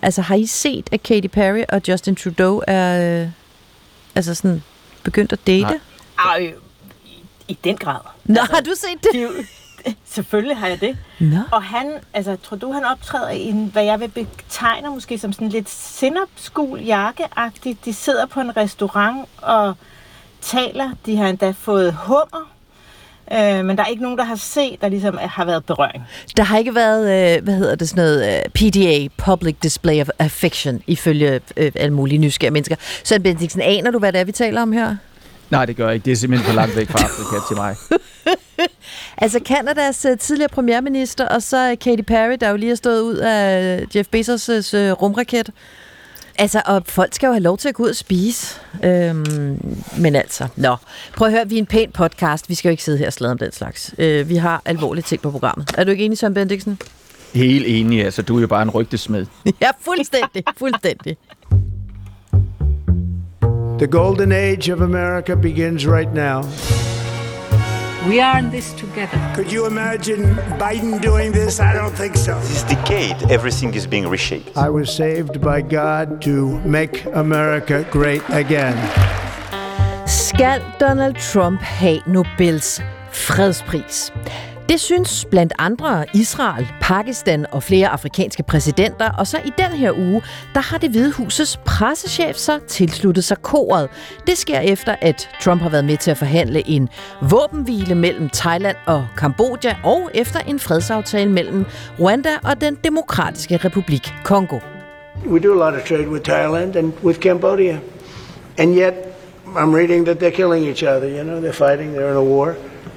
Altså, har I set, at Katy Perry og Justin Trudeau er sådan begyndt at date? Nej. I den grad. Nå, har du set det? Selvfølgelig har jeg det. Nå. Og Trudeau, han optræder i hvad jeg vil betegne måske som sådan lidt sennepsgul jakkeagtigt. De sidder på en restaurant og taler. De har endda fået hummer. Men der er ikke nogen, der har set, der ligesom har været berøring. Der har ikke været, PDA, Public Display of Affection, ifølge alle mulige nysgerrige mennesker. Så Bendiksen, aner du, hvad det er, vi taler om her? Nej, det gør jeg ikke. Det er simpelthen for langt væk fra Afrika til mig. Altså Canadas tidligere premierminister, og så Katy Perry, der jo lige har stået ud af Jeff Bezos' rumraket. Altså, og folk skal jo have lov til at gå ud og spise. Men altså, prøv at høre, vi er en pæn podcast. Vi skal jo ikke sidde her og sladre om den slags. Vi har alvorlige ting på programmet. Er du ikke enig, Søren Bendiksen? Helt enig, altså du er jo bare en rygtesmed. Ja, fuldstændig. The golden age of America begins right now. We are in this together. Could you imagine Biden doing this? I don't think so. This decade, everything is being reshaped. I was saved by God to make America great again. Skal Donald Trump have Nobels fredspris? Det synes blandt andre Israel, Pakistan og flere afrikanske præsidenter, og så i den her uge, der har Det Hvide Husets pressechef så tilsluttet sig koret. Det sker efter, at Trump har været med til at forhandle en våbenhvile mellem Thailand og Kambodja, og efter en fredsaftale mellem Rwanda og den Demokratiske Republik Kongo. We do a lot of trade with Thailand and with Cambodia. And yet, I'm reading that they're killing each other, they're fighting, they're in a war.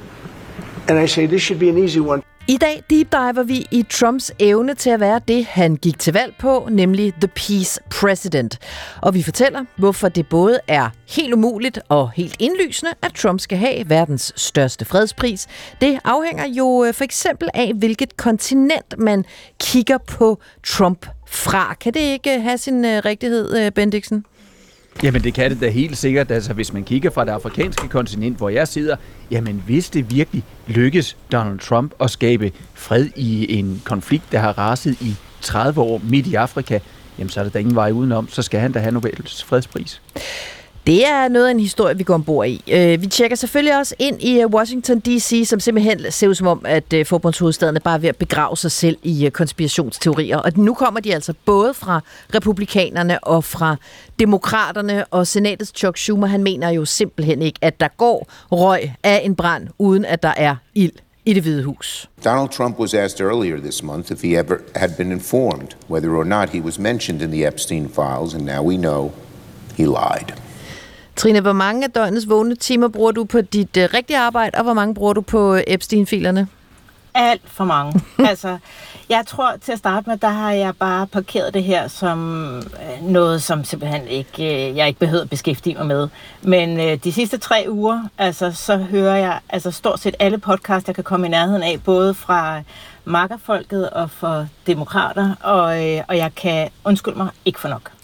And I say, this should be an easy one. I dag deep diver vi i Trumps evne til at være det, han gik til valg på, nemlig The Peace President. Og vi fortæller, hvorfor det både er helt umuligt og helt indlysende, at Trump skal have verdens største fredspris. Det afhænger jo for eksempel af, hvilket kontinent man kigger på Trump fra. Kan det ikke have sin rigtighed, Bendiksen? Jamen det kan det da helt sikkert, altså hvis man kigger fra det afrikanske kontinent, hvor jeg sidder, jamen hvis det virkelig lykkes Donald Trump at skabe fred i en konflikt, der har raset i 30 år midt i Afrika, jamen så er der da ingen vej udenom, så skal han da have Nobels fredspris. Det er noget af en historie, vi går ombord i. Vi tjekker selvfølgelig også ind i Washington D.C., som simpelthen ser ud som om, at forbundshovedstaden er bare ved at begrave sig selv i konspirationsteorier. Og nu kommer de altså både fra republikanerne og fra demokraterne, og senatets Chuck Schumer, han mener jo simpelthen ikke, at der går røg af en brand, uden at der er ild i Det Hvide Hus. Donald Trump was asked earlier this month if he ever had been informed whether or not he was mentioned in the Epstein files, and now we know he lied. Trine, hvor mange af døgnets vågne timer bruger du på dit rigtige arbejde, og hvor mange bruger du på Epstein-filerne? Alt for mange. Altså, jeg tror til at starte med, der har jeg bare parkeret det her som noget, som simpelthen ikke, jeg ikke behøver at beskæftige mig med. Men de sidste 3 uger, altså, så hører jeg stort set alle podcasts, jeg kan komme i nærheden af, både fra makkerfolket og for demokrater, og jeg kan, undskyld mig, ikke for nok.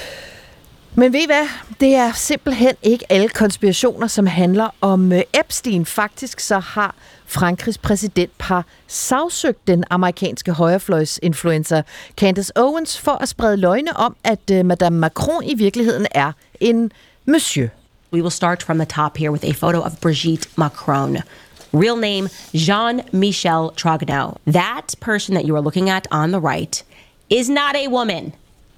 Men ved I hvad? Det er simpelthen ikke alle konspirationer, som handler om Epstein. Faktisk så har Frankrigs præsidentpar sagsøgt den amerikanske højrefløjsinfluencer Candace Owens for at sprede løgne om, at Madame Macron i virkeligheden er en monsieur. We will start from the top here with a photo of Brigitte Macron. Real name, Jean-Michel Trogneux. That person that you are looking at on the right is not a woman.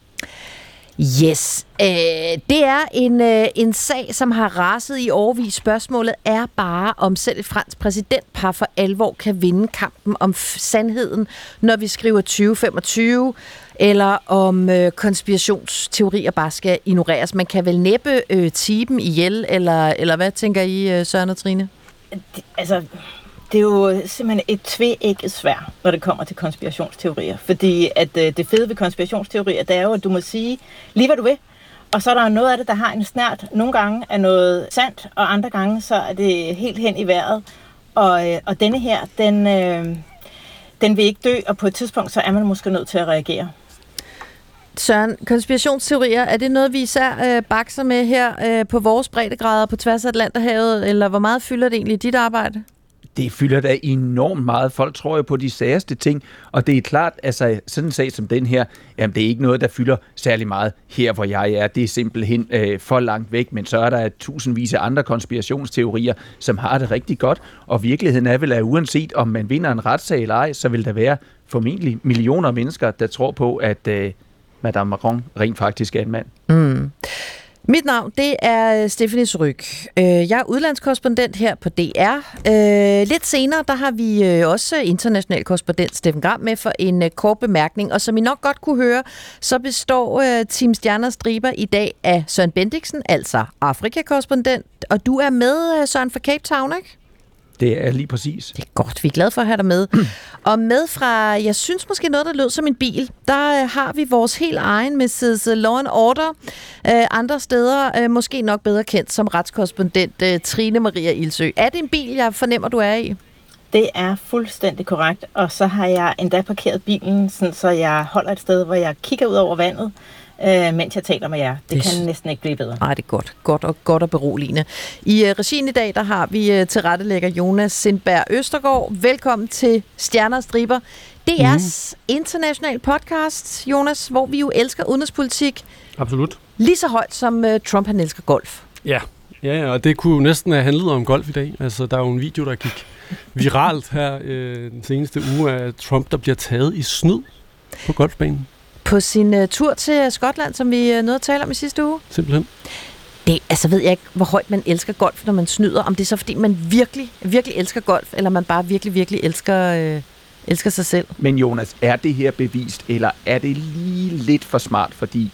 Yes, det er en sag, som har raset i årevis. Spørgsmålet er bare, om selv et fransk præsidentpar for alvor kan vinde kampen om sandheden, når vi skriver 2025, eller om konspirationsteorier bare skal ignoreres. Man kan vel næppe tiben ihjel, eller hvad tænker I, Søren og Trine? Det er jo simpelthen et tveægget sværd, når det kommer til konspirationsteorier. Fordi at det fede ved konspirationsteorier, det er jo, at du må sige lige hvad du vil. Og så er der noget af det, der har en snert. Nogle gange er noget sandt, og andre gange så er det helt hen i vejret. Og denne her, den vil ikke dø, og på et tidspunkt, så er man måske nødt til at reagere. Søren, konspirationsteorier, er det noget, vi især bakser med her på vores breddegrader på tværs af Atlanterhavet, eller hvor meget fylder det egentlig i dit arbejde? Det fylder da enormt meget. Folk tror jo på de særste ting, og det er klart, altså sådan en sag som den her, jamen det er ikke noget, der fylder særlig meget her, hvor jeg er. Det er simpelthen for langt væk, men så er der tusindvis af andre konspirationsteorier, som har det rigtig godt, og virkeligheden er vel, at uanset om man vinder en retssag eller ej, så vil der være formentlig millioner af mennesker, der tror på, at Madame Macron rent faktisk er en mand. Mm. Mit navn, det er Stephanie Surrugue. Jeg er udlandskorrespondent her på DR. Lidt senere, der har vi også international korrespondent Steffen Gram med for en kort bemærkning. Og som I nok godt kunne høre, så består Team Stjerner Striber i dag af Søren Bendiksen, altså Afrika-korrespondent. Og du er med, Søren, fra Cape Town, ikke? Det er lige præcis. Det er godt, vi er glade for at have dig med. Og med fra, jeg synes måske noget, der lød som en bil, der har vi vores helt egen Mrs. Law and Order. Andre steder, måske nok bedre kendt som retskorrespondent Trine Maria Ilsø. Er det en bil, jeg fornemmer, du er i? Det er fuldstændig korrekt, og så har jeg endda parkeret bilen, sådan, så jeg holder et sted, hvor jeg kigger ud over vandet, mens jeg taler med jer. Det kan næsten ikke blive bedre. Nej, det er godt og beroligende. I regien i dag, der har vi tilrettelægger Jonas Sindberg Østergaard. Velkommen til Stjerner og Striber. DR's international podcast, Jonas, hvor vi jo elsker udenrigspolitik. Absolut. Lige så højt som Trump, han elsker golf. Ja, og det kunne jo næsten have handlet om golf i dag. Altså, der er jo en video, der gik viralt her den seneste uge af Trump, der bliver taget i snyd på golfbanen. På sin tur til Skotland, som vi nåede at tale om i sidste uge. Simpelthen. Det, altså ved jeg ikke, hvor højt man elsker golf, når man snyder. Om det er så, fordi man virkelig elsker golf, eller man bare virkelig elsker sig selv. Men Jonas, er det her bevist, eller er det lige lidt for smart? Fordi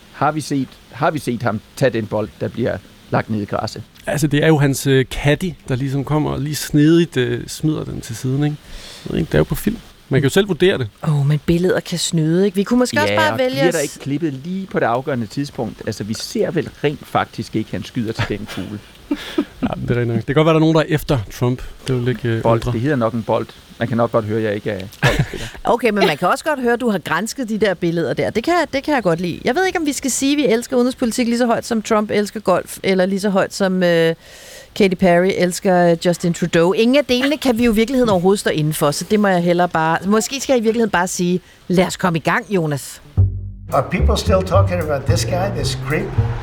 har vi set ham tage den bold, der bliver lagt ned i græsset? Altså, det er jo hans caddy, der ligesom kommer og lige snedigt smider den til siden, ikke? Det er jo på film. Man kan jo selv vurdere det. Men billeder kan snyde, ikke? Vi kunne måske også bare vælge... Ja, og der ikke klippet lige på det afgørende tidspunkt. Altså, vi ser vel rent faktisk ikke, han skyder til den kugle. Ja, det er nok. Det kan godt være, der er nogen, der er efter Trump. Det vil ikke bold. Det hedder nok en bold. Man kan nok godt høre, at jeg ikke er boldspiller. Okay, men man kan også godt høre, at du har gransket de der billeder der. Det kan jeg godt lide. Jeg ved ikke, om vi skal sige, at vi elsker udenrigspolitik lige så højt, som Trump elsker golf, eller lige så højt, som Katy Perry elsker Justin Trudeau. Ingen af delene kan vi jo i virkeligheden overhovedet stå indenfor, så det må jeg hellere bare... Måske skal jeg i virkeligheden bare sige, lad os komme i gang, Jonas. Are people still talking about this guy, this creep?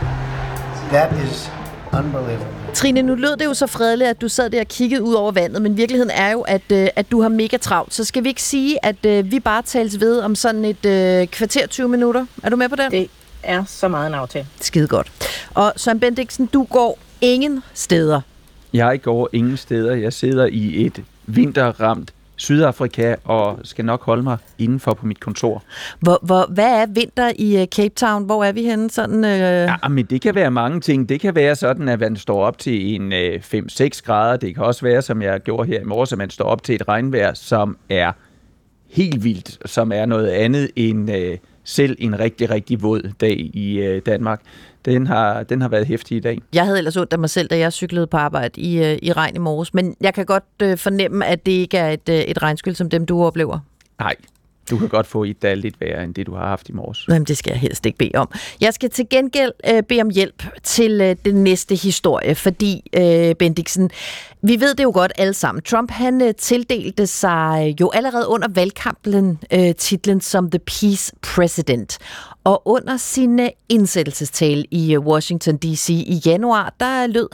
That is unbelievable. Trine, nu lød det jo så fredeligt, at du sad der og kiggede ud over vandet, men virkeligheden er jo, at du har mega travlt. Så skal vi ikke sige, at vi bare tales ved om sådan et kvarter 20 minutter? Er du med på den? Det er så meget en aftale. Skide godt. Og Søren Bendiksen, du går ingen steder. Jeg går ingen steder. Jeg sidder i et vinterramt Sydafrika og skal nok holde mig indenfor på mit kontor. Hvad er vinter i Cape Town? Hvor er vi henne? Sådan, Ja, men det kan være mange ting. Det kan være sådan, at man står op til en 5-6 grader. Det kan også være, som jeg gjorde her i morges, at man står op til et regnvejr, som er helt vildt, som er noget andet end selv en rigtig, rigtig våd dag i Danmark. Den har været heftig i dag. Jeg havde ellers ondt af mig selv, da jeg cyklede på arbejde i regn i morges, men jeg kan godt fornemme, at det ikke er et regnskyld som dem, du oplever. Nej, du kan godt få et, der er lidt værre end det, du har haft i morges. Jamen, det skal jeg helst ikke bede om. Jeg skal til gengæld bede om hjælp til den næste historie, fordi, Bendiksen, vi ved det jo godt alle sammen. Trump, han tildelte sig jo allerede under valgkampen titlen som The Peace President. Og under sin indsættelsestale i Washington D.C. i januar, der lød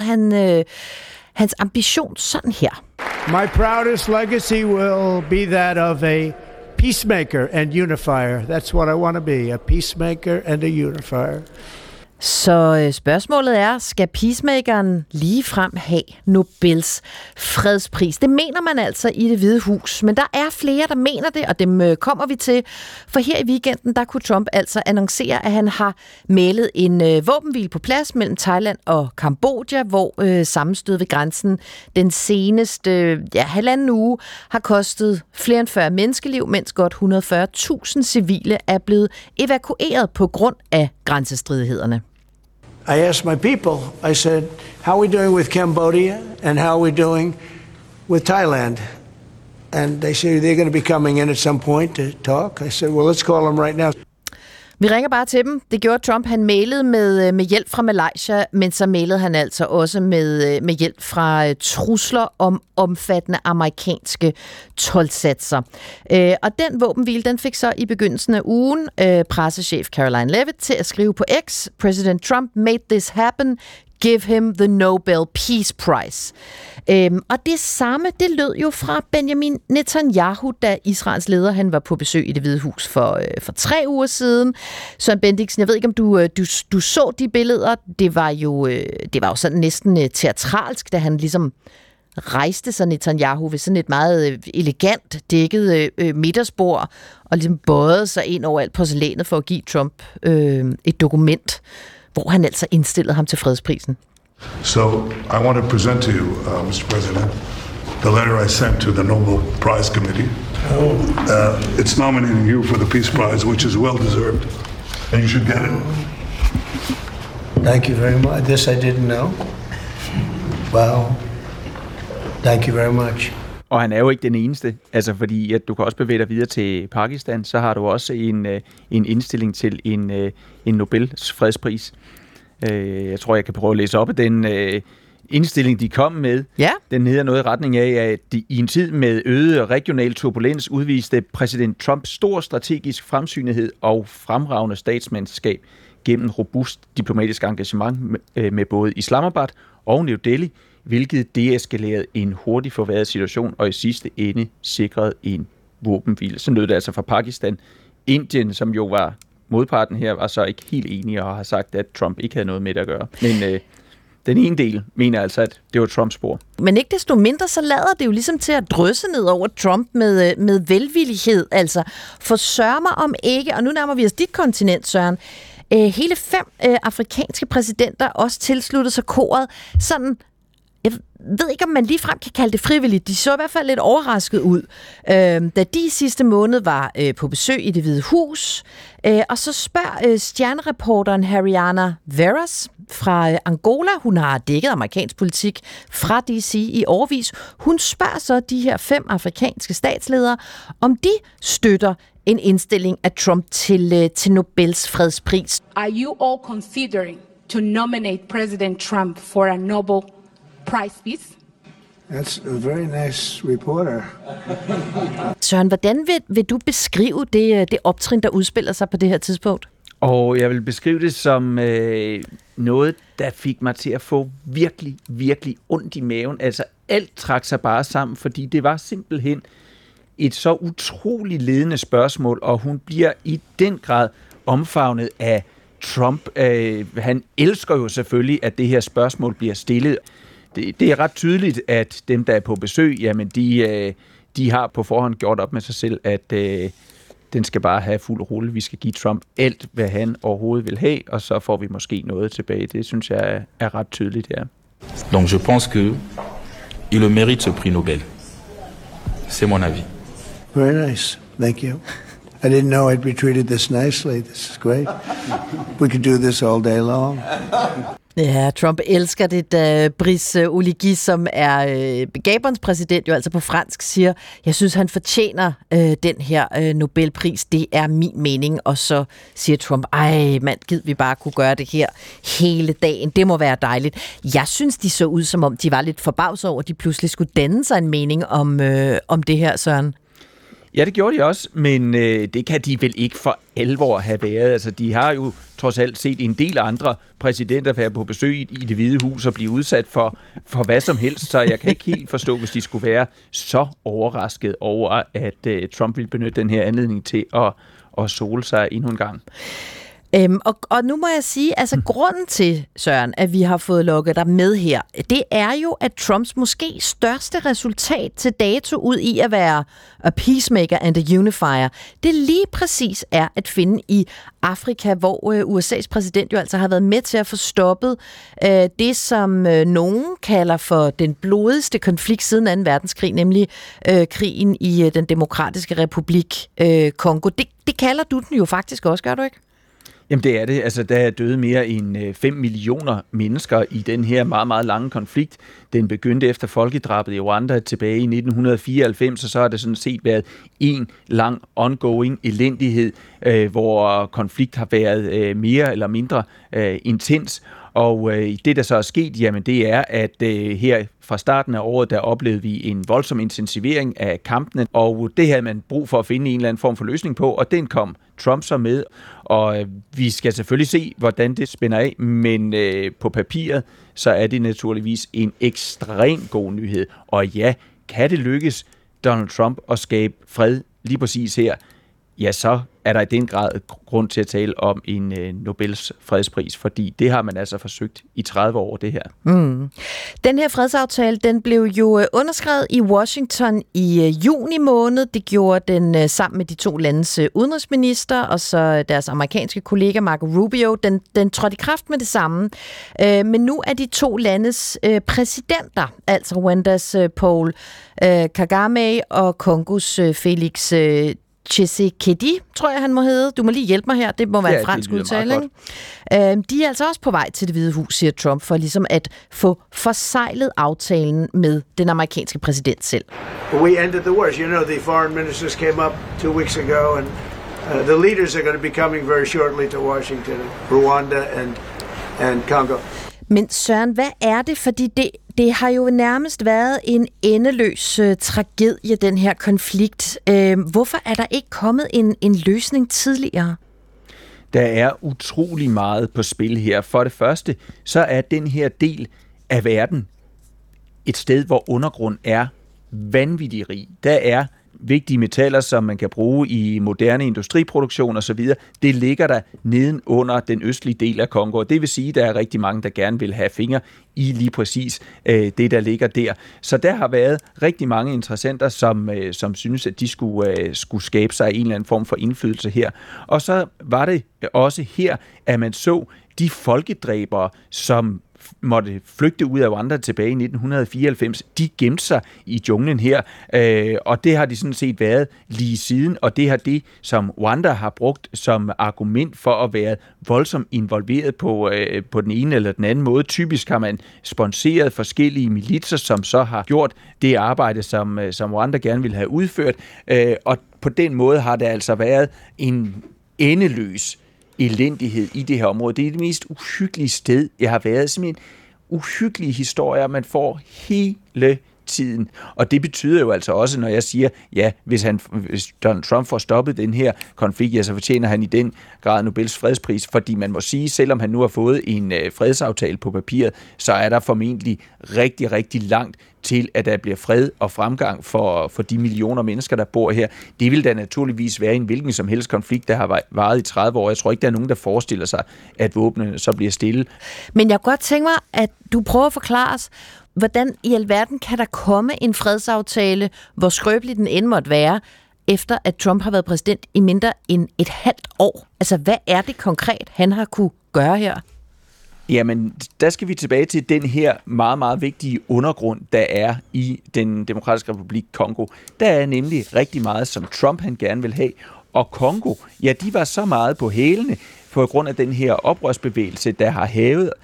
hans ambition sådan her. My proudest legacy will be that of a peacemaker and unifier. That's what I want to be, a peacemaker and a unifier. Så spørgsmålet er, skal peacemakeren ligefrem have Nobels fredspris? Det mener man altså i Det Hvide Hus, men der er flere, der mener det, og dem kommer vi til. For her i weekenden, der kunne Trump altså annoncere, at han har mælet en våbenhvile på plads mellem Thailand og Kambodja, hvor sammenstød ved grænsen den seneste halvanden uge har kostet flere end 40 menneskeliv, mens godt 140.000 civile er blevet evakueret på grund af grænsestridighederne. I asked my people, I said, how are we doing with Cambodia and how are we doing with Thailand? And they said they're going to be coming in at some point to talk. I said, well, let's call them right now. Vi ringer bare til dem. Det gjorde Trump. Han mailede med hjælp fra Malaysia, men så mailede han altså også med hjælp fra trusler om omfattende amerikanske toldsatser. Og den våbenhvile, den fik så i begyndelsen af ugen pressechef Caroline Leavitt til at skrive på X: President Trump made this happen. Give him the Nobel Peace Prize. Og det samme, det lød jo fra Benjamin Netanyahu, da Israels leder han var på besøg i Det Hvide Hus for 3 uger siden. Søren Bendiksen, jeg ved ikke, om du så de billeder. Det var jo sådan næsten teatralsk, da han ligesom rejste sig Netanyahu ved sådan et meget elegant dækket middagsbord og ligesom bøjede sig ind over alt porcelænet for at give Trump et dokument, hvor han altså indstillede ham til fredsprisen. So I want to present to you, Mr. President, the letter I sent to the Nobel Prize Committee. It's nominating you for the Peace Prize, which is well deserved, and you should get it. Thank you very much. This I didn't know. Wow. Thank you very much. Og han er jo ikke den eneste, altså fordi at du kan også bevæge dig videre til Pakistan, så har du også en indstilling til en Nobels fredspris. Jeg tror, jeg kan prøve at læse op af den indstilling, de kom med. Ja. Den hedder noget i retning af, at i en tid med øget regional turbulens udviste præsident Trump stor strategisk fremsynethed og fremragende statsmandskab gennem robust diplomatisk engagement med både Islamabad og New Delhi, hvilket deeskalerede en hurtigt forværret situation og i sidste ende sikrede en våbenhvile. Så lød det altså fra Pakistan. Indien, som jo var modparten her, var så ikke helt enige og har sagt, at Trump ikke havde noget med det at gøre. Men den ene del mener altså, at det var Trumps spor. Men ikke desto mindre, så lader det jo ligesom til at drysse ned over Trump med velvillighed. Altså, for sørg mig om ikke, og nu nærmer vi os dit kontinent, Søren, hele 5 afrikanske præsidenter også tilsluttede sig koret. Sådan, jeg ved ikke, om man ligefrem kan kalde det frivilligt. De så i hvert fald lidt overrasket ud, da de sidste måned var på besøg i Det Hvide Hus. Og så spørger stjernereporteren Hariana Veras fra Angola, hun har dækket amerikansk politik fra DC i årevis. Hun spørger så de her 5 afrikanske statsledere, om de støtter en indstilling af Trump til Nobels fredspris. Are you all considering to nominate President Trump for a Nobel Prize Peace? That's a very nice reporter. Søren, hvordan vil du beskrive det optrin, der udspiller sig på det her tidspunkt? Og jeg vil beskrive det som noget, der fik mig til at få virkelig, virkelig ondt i maven. Altså alt trak sig bare sammen, fordi det var simpelthen et så utroligt ledende spørgsmål, og hun bliver i den grad omfavnet af Trump. Han elsker jo selvfølgelig, at det her spørgsmål bliver stillet. Det er ret tydeligt, at dem, der er på besøg, jamen de har på forhånd gjort op med sig selv, at den skal bare have fuld rulle. Vi skal give Trump alt, hvad han overhovedet vil have, og så får vi måske noget tilbage. Det synes jeg er ret tydeligt, ja. Donc je pense que il le mérite ce prix Nobel. C'est mon avis. Very nice. Thank you. I didn't know I'd be treated this nicely. This is great. We could do this all day long. Ja, Trump elsker det, da Brice Oligui, som er Gabons præsident, jo altså på fransk, siger, jeg synes, han fortjener den her Nobelpris. Det er min mening. Og så siger Trump, ej mand, gid vi bare kunne gøre det her hele dagen. Det må være dejligt. Jeg synes, de så ud, som om de var lidt forbavset over, at de pludselig skulle danne sig en mening om det her, Søren. Ja, det gjorde de også, men det kan de vel ikke for alvor have været. Altså, de har jo trods alt set en del andre præsidenter være på besøg i Det Hvide Hus og blive udsat for hvad som helst, så jeg kan ikke helt forstå, hvis de skulle være så overrasket over, at Trump ville benytte den her anledning til at sole sig endnu en gang. Og nu må jeg sige, altså grunden til, Søren, at vi har fået lukket dig med her, det er jo, at Trumps måske største resultat til dato ud i at være a peacemaker and a unifier, det lige præcis er at finde i Afrika, hvor USA's præsident jo altså har været med til at få stoppet det, som nogen kalder for den blodigste konflikt siden 2. verdenskrig, nemlig krigen i den demokratiske republik Kongo. Det kalder du den jo faktisk også, gør du ikke? Jamen det er det. Altså, der er døde mere end 5 millioner mennesker i den her meget, meget lange konflikt. Den begyndte efter folkedrabet i Rwanda tilbage i 1994, og så har det sådan set været en lang ongoing elendighed, hvor konflikt har været mere eller mindre intens. Og det, der så er sket, jamen det er, at her fra starten af året, der oplevede vi en voldsom intensivering af kampene, og det havde man brug for at finde en eller anden form for løsning på, og den kom Trump så med, og vi skal selvfølgelig se, hvordan det spænder af, men på papiret, så er det naturligvis en ekstrem god nyhed. Og ja, kan det lykkes Donald Trump at skabe fred lige præcis her, ja, så er der i den grad grund til at tale om en Nobels fredspris, fordi det har man altså forsøgt i 30 år, det her. Den her fredsaftale, den blev jo underskrevet i Washington i juni måned. Det gjorde den sammen med de to landes udenrigsminister og så deres amerikanske kollega Marco Rubio. Den trådte i kraft med det samme. Men nu er de to landes præsidenter, altså Rwandas Paul Kagame og Kongos Felix Tshisekedi, tror jeg, han må hedde. Du må lige hjælpe mig her. Det må være en fransk udtale, ikke? De er altså også på vej til Det Hvide Hus, siger Trump, for ligesom at få forseglet aftalen med den amerikanske præsident selv. We ended the wars. You know, the foreign ministers came up 2 weeks ago, and the leaders are going to be coming very shortly to Washington, Rwanda and Congo. Men Søren, hvad er det? Fordi det har jo nærmest været en endeløs tragedie, den her konflikt. Hvorfor er der ikke kommet en løsning tidligere? Der er utrolig meget på spil her. For det første, så er den her del af verden et sted, hvor undergrund er vanvittig rig. Der er vigtige metaller, som man kan bruge i moderne industriproduktion osv., det ligger der nedenunder den østlige del af Kongo. Det vil sige, at der er rigtig mange, der gerne vil have fingre i lige præcis det, der ligger der. Så der har været rigtig mange interessenter, som synes, at de skulle skabe sig en eller anden form for indflydelse her. Og så var det også her, at man så de folkedræbere, som måtte flygte ud af Rwanda tilbage i 1994, de gemte sig i junglen her, og det har de sådan set været lige siden, og det har det, som Rwanda har brugt som argument for at være voldsomt involveret på den ene eller den anden måde. Typisk har man sponsoreret forskellige militser, som så har gjort det arbejde, som Rwanda gerne ville have udført, og på den måde har der altså været en endeløs elendighed i det her område. Det er det mest uhyggelige sted, jeg har været. Simpelthen uhyggelige historier, man får hele tiden. Og det betyder jo altså også, når jeg siger, ja, hvis Donald Trump får stoppet den her konflikt, ja, så fortjener han i den grad Nobels fredspris, fordi man må sige, selvom han nu har fået en fredsaftale på papiret, så er der formentlig rigtig, rigtig langt til, at der bliver fred og fremgang for de millioner mennesker, der bor her. Det vil da naturligvis være en hvilken som helst konflikt, der har varet i 30 år. Jeg tror ikke, der er nogen, der forestiller sig, at våbnene så bliver stille. Men jeg kunne godt tænke mig, at du prøver at forklare os, hvordan i alverden kan der komme en fredsaftale, hvor skrøbelig den end måtte være, efter at Trump har været præsident i mindre end et halvt år? Altså, hvad er det konkret, han har kunne gøre her? Jamen, der skal vi tilbage til den her meget, meget vigtige undergrund, der er i den demokratiske republik Kongo. Der er nemlig rigtig meget, som Trump han gerne vil have, og Kongo, ja, de var så meget på hælene på grund af den her oprørsbevægelse, der har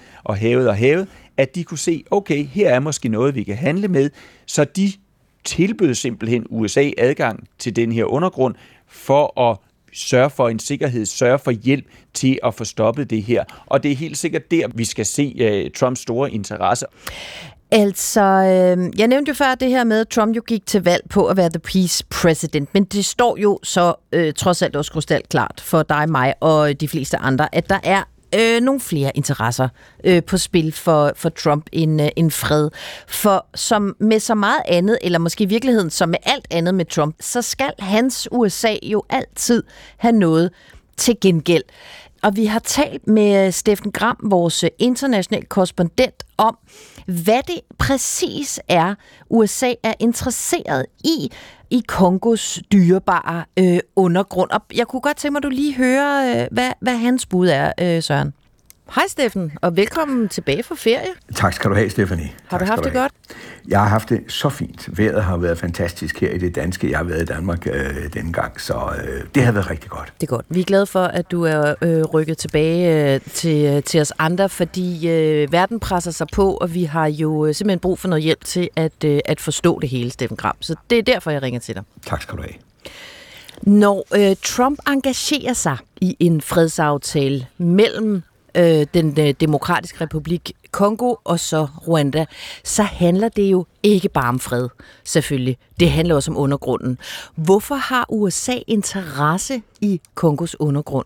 hævet, at de kunne se, okay, her er måske noget, vi kan handle med, så de tilbød simpelthen USA adgang til den her undergrund for at sørge for en sikkerhed, sørge for hjælp til at få stoppet det her. Og det er helt sikkert der, vi skal se Trumps store interesse. Altså, jeg nævnte jo før det her med, at Trump jo gik til valg på at være the peace president, men det står jo så trods alt også krystalklart for dig, mig og de fleste andre, at der er nogle flere interesser på spil for Trump end fred. For som med så meget andet, eller måske i virkeligheden som med alt andet med Trump, så skal hans USA jo altid have noget til gengæld. Og vi har talt med Steffen Gram, vores internationale korrespondent, om, hvad det præcis er, USA er interesseret i Kongos dyrebare undergrund. Og jeg kunne godt tænke mig, at du lige hører, hvad hans bud er, Søren. Hej Steffen, og velkommen tilbage fra ferie. Tak skal du have, Stephanie. Har du haft det godt? Jeg har haft det så fint. Vejret har været fantastisk her i det danske. Jeg har været i Danmark denne gang, så det har været rigtig godt. Det er godt. Vi er glade for, at du er rykket tilbage til os andre, fordi verden presser sig på, og vi har jo simpelthen brug for noget hjælp til at forstå det hele, Steffen Gram. Så det er derfor, jeg ringer til dig. Tak skal du have. Når Trump engagerer sig i en fredsaftale mellem den demokratiske republik Kongo og så Rwanda, så handler det jo ikke bare om fred, selvfølgelig. Det handler også om undergrunden. Hvorfor har USA interesse i Kongos undergrund?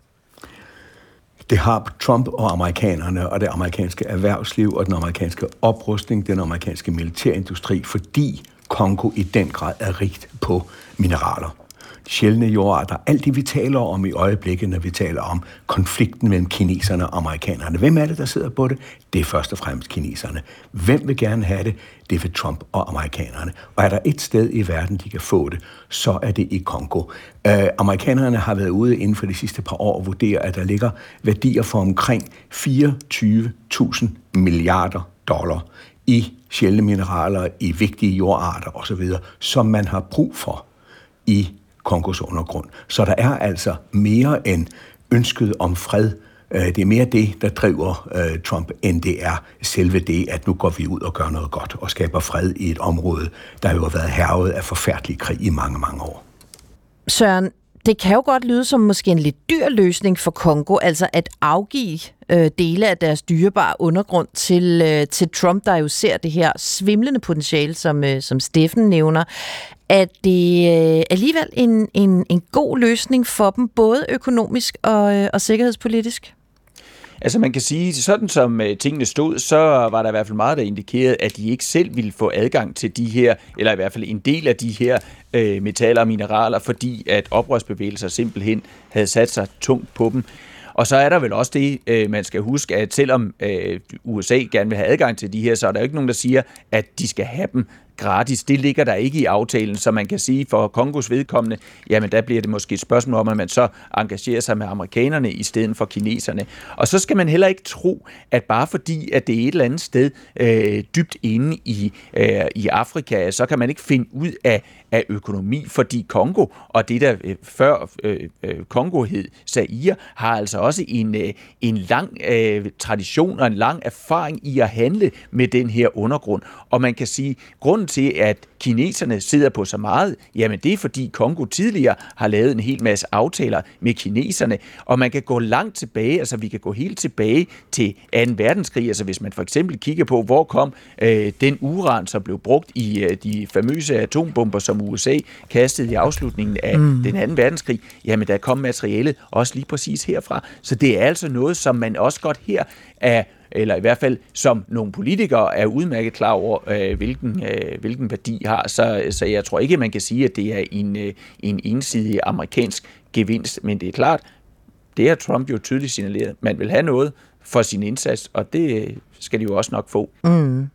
Det har Trump og amerikanerne og det amerikanske erhvervsliv og den amerikanske oprustning, den amerikanske militærindustri, fordi Kongo i den grad er rigt på mineraler. Sjældne jordarter, alt det vi taler om i øjeblikket, når vi taler om konflikten mellem kineserne og amerikanerne. Hvem er det, der sidder på det? Det er først og fremmest kineserne. Hvem vil gerne have det? Det vil Trump og amerikanerne. Og er der et sted i verden, de kan få det, så er det i Kongo. Amerikanerne har været ude inden for de sidste par år og vurderer, at der ligger værdier for omkring 24.000 milliarder dollar i sjældne mineraler, i vigtige jordarter osv., som man har brug for i Kongos undergrund. Så der er altså mere end ønsket om fred. Det er mere det, der driver Trump, end det er selve det, at nu går vi ud og gør noget godt og skaber fred i et område, der jo har været hærget af forfærdelig krig i mange, mange år. Søren, det kan jo godt lyde som måske en lidt dyr løsning for Kongo, altså at afgive dele af deres dyrebare undergrund til Trump, der jo ser det her svimlende potentiale, som Steffen nævner. Er det alligevel en god løsning for dem, både økonomisk og sikkerhedspolitisk? Altså man kan sige, sådan som tingene stod, så var der i hvert fald meget, der indikerede, at de ikke selv ville få adgang til de her, eller i hvert fald en del af de her metaller og mineraler, fordi at oprørsbevægelser simpelthen havde sat sig tungt på dem. Og så er der vel også det, man skal huske, at selvom USA gerne vil have adgang til de her, så er der jo ikke nogen, der siger, at de skal have dem gratis. Det ligger der ikke i aftalen, så man kan sige for Kongos vedkommende, jamen der bliver det måske et spørgsmål om, at man så engagerer sig med amerikanerne i stedet for kineserne. Og så skal man heller ikke tro, at bare fordi, at det er et eller andet sted dybt inde i Afrika, så kan man ikke finde ud af økonomi, fordi Kongo og det, der før Kongo hed Zaire, har altså også en lang tradition og en lang erfaring i at handle med den her undergrund. Og man kan sige, grunden til, at kineserne sidder på så meget, jamen det er, fordi Kongo tidligere har lavet en hel masse aftaler med kineserne, og man kan gå langt tilbage, altså vi kan gå helt tilbage til 2. verdenskrig, altså hvis man for eksempel kigger på, hvor kom den uran, som blev brugt i de famøse atombomber, som USA kastede i afslutningen af den 2. verdenskrig, jamen der kom materialet også lige præcis herfra. Så det er altså noget, som man også godt her er, eller i hvert fald som nogle politikere er udmærket klar over, hvilken værdi har. Så jeg tror ikke, man kan sige, at det er en ensidig amerikansk gevinst, men det er klart, det har Trump jo tydeligt signaleret. Man vil have noget for sin indsats, og det skal de jo også nok få. Mm.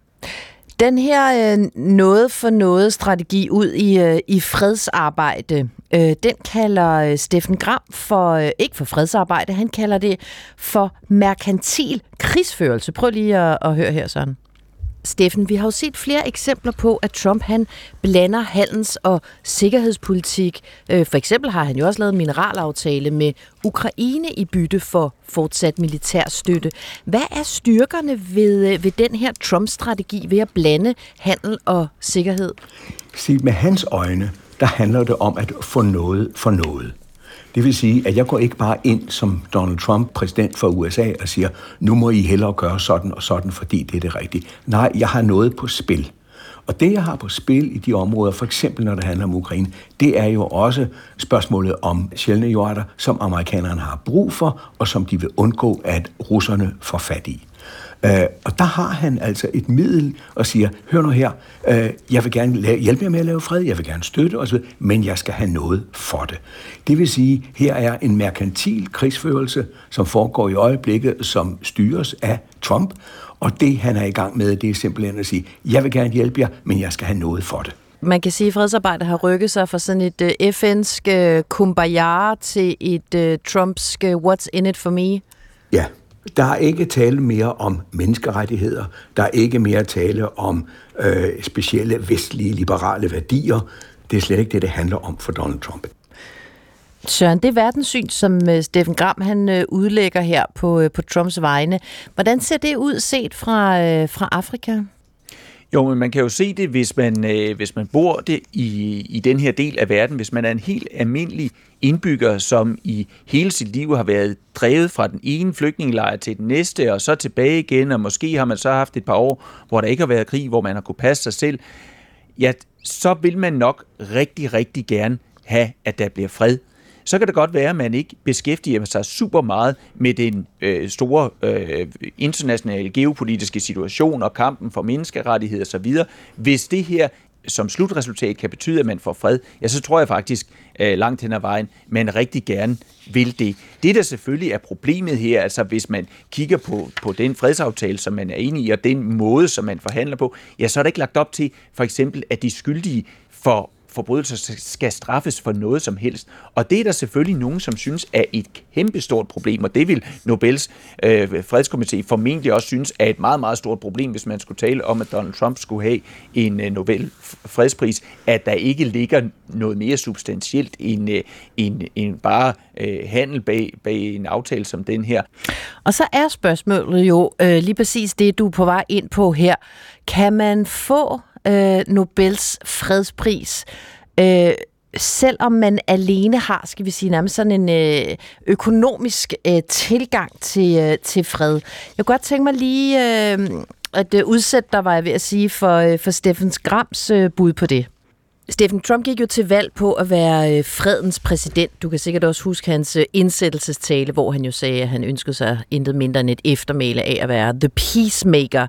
Den her noget for noget strategi ud i fredsarbejde, den kalder Steffen Gram ikke for fredsarbejde, han kalder det for merkantil krigsførelse. Prøv lige at høre her sådan. Steffen, vi har jo set flere eksempler på, at Trump han blander handels- og sikkerhedspolitik. For eksempel har han jo også lavet en mineralaftale med Ukraine i bytte for fortsat militær støtte. Hvad er styrkerne ved den her Trump-strategi ved at blande handel og sikkerhed? Set med hans øjne, der handler det om at få noget for noget. Det vil sige, at jeg går ikke bare ind som Donald Trump, præsident for USA, og siger, nu må I hellere gøre sådan og sådan, fordi det er det rigtige. Nej, jeg har noget på spil. Og det, jeg har på spil i de områder, for eksempel når det handler om Ukraine, det er jo også spørgsmålet om sjældne jordarter, som amerikanerne har brug for, og som de vil undgå, at russerne får fat i. Og der har han altså et middel og siger, hør nu her, jeg vil gerne hjælpe jer med at lave fred, jeg vil gerne støtte osv., men jeg skal have noget for det. Det vil sige, her er en merkantil krigsførelse, som foregår i øjeblikket, som styres af Trump, og det han er i gang med, det er simpelthen at sige, jeg vil gerne hjælpe jer, men jeg skal have noget for det. Man kan sige, at fredsarbejdet har rykket sig fra sådan et FN'sk kumbaya til et Trumpsk what's in it for me. Ja. Der er ikke tale mere om menneskerettigheder. Der er ikke mere tale om specielle vestlige liberale værdier. Det er slet ikke det handler om for Donald Trump. Søren, det verdenssyn, som Steffen Gram han udlægger her på Trumps vegne. Hvordan ser det ud set fra Afrika? Jo, men man kan jo se det, hvis man bor det i den her del af verden, hvis man er en helt almindelig indbygger, som i hele sit liv har været drevet fra den ene flygtningelejr til den næste, og så tilbage igen, og måske har man så haft et par år, hvor der ikke har været krig, hvor man har kunne passe sig selv, ja, så vil man nok rigtig, rigtig gerne have, at der bliver fred. Så kan det godt være, at man ikke beskæftiger sig super meget med den store internationale geopolitiske situation og kampen for menneskerettigheder osv. Hvis det her som slutresultat kan betyde, at man får fred, ja, så tror jeg faktisk langt hen ad vejen, man rigtig gerne vil det. Det, der selvfølgelig er problemet her, altså hvis man kigger på den fredsaftale, som man er enig i, og den måde, som man forhandler på, ja, så er der ikke lagt op til, for eksempel, at de skyldige for forbrydelser skal straffes for noget som helst. Og det er der selvfølgelig nogen, som synes er et kæmpestort problem, og det vil Nobels fredskomité formentlig også synes er et meget, meget stort problem, hvis man skulle tale om, at Donald Trump skulle have en Nobel fredspris, at der ikke ligger noget mere substantielt end bare handel bag en aftale som den her. Og så er spørgsmålet jo lige præcis det, du er på vej ind på her. Kan man få Nobels fredspris, selvom man alene har, skal vi sige, nærmest sådan en økonomisk tilgang til fred? Jeg kunne godt tænke mig lige at udsætte dig, var jeg ved at sige, for Steffen Grams bud på det. Steffen, Trump gik jo til valg på at være fredens præsident. Du kan sikkert også huske hans indsættelsestale, hvor han jo sagde, at han ønskede sig intet mindre end et eftermæle af at være the peacemaker.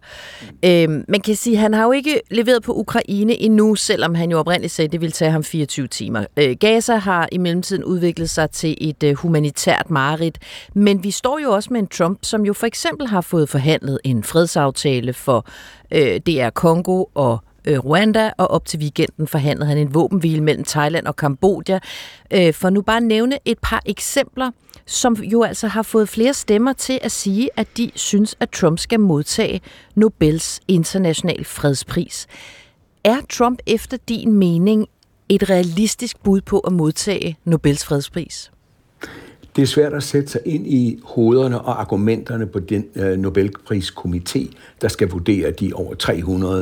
Man kan sige, at han har jo ikke leveret på Ukraine endnu, selvom han jo oprindeligt sagde, at det ville tage ham 24 timer. Gaza har i mellemtiden udviklet sig til et humanitært mareridt, men vi står jo også med en Trump, som jo for eksempel har fået forhandlet en fredsaftale for DR Congo og Rwanda, og op til weekenden forhandlede han en våbenhvile mellem Thailand og Kambodja. For nu bare nævne et par eksempler, som jo altså har fået flere stemmer til at sige, at de synes, at Trump skal modtage Nobels internationale fredspris. Er Trump efter din mening et realistisk bud på at modtage Nobels fredspris? Det er svært at sætte sig ind i hovederne og argumenterne på den Nobelpriskomité, der skal vurdere de over 300,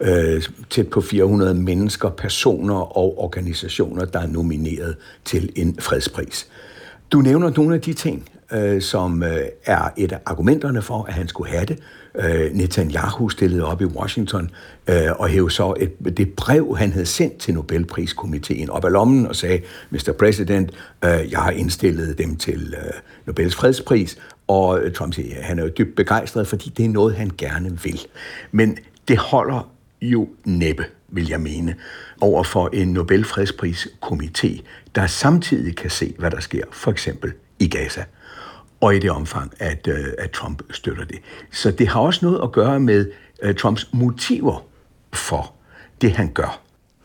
tæt på 400 mennesker, personer og organisationer, der er nomineret til en fredspris. Du nævner nogle af de ting, som er et af argumenterne for, at han skulle have det. Netanyahu stillede op i Washington og hævde så det brev, han havde sendt til Nobelpriskomiteen op ad lommen og sagde, Mr. President, jeg har indstillet dem til Nobels fredspris, og Trump siger, han er jo dybt begejstret, fordi det er noget, han gerne vil. Men det holder jo næppe, vil jeg mene, over for en Nobelfredspriskomité, der samtidig kan se, hvad der sker, for eksempel i Gaza, og i det omfang, at Trump støtter det. Så det har også noget at gøre med Trumps motiver for det, han gør.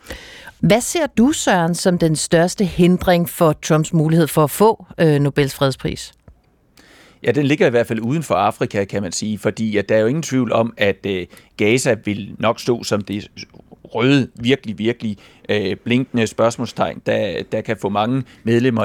Hvad ser du, Søren, som den største hindring for Trumps mulighed for at få Nobels fredspris? Ja, den ligger i hvert fald uden for Afrika, kan man sige, fordi at der er jo ingen tvivl om, at Gaza vil nok stå som det røde, virkelig blinkende spørgsmålstegn, der kan få mange medlemmer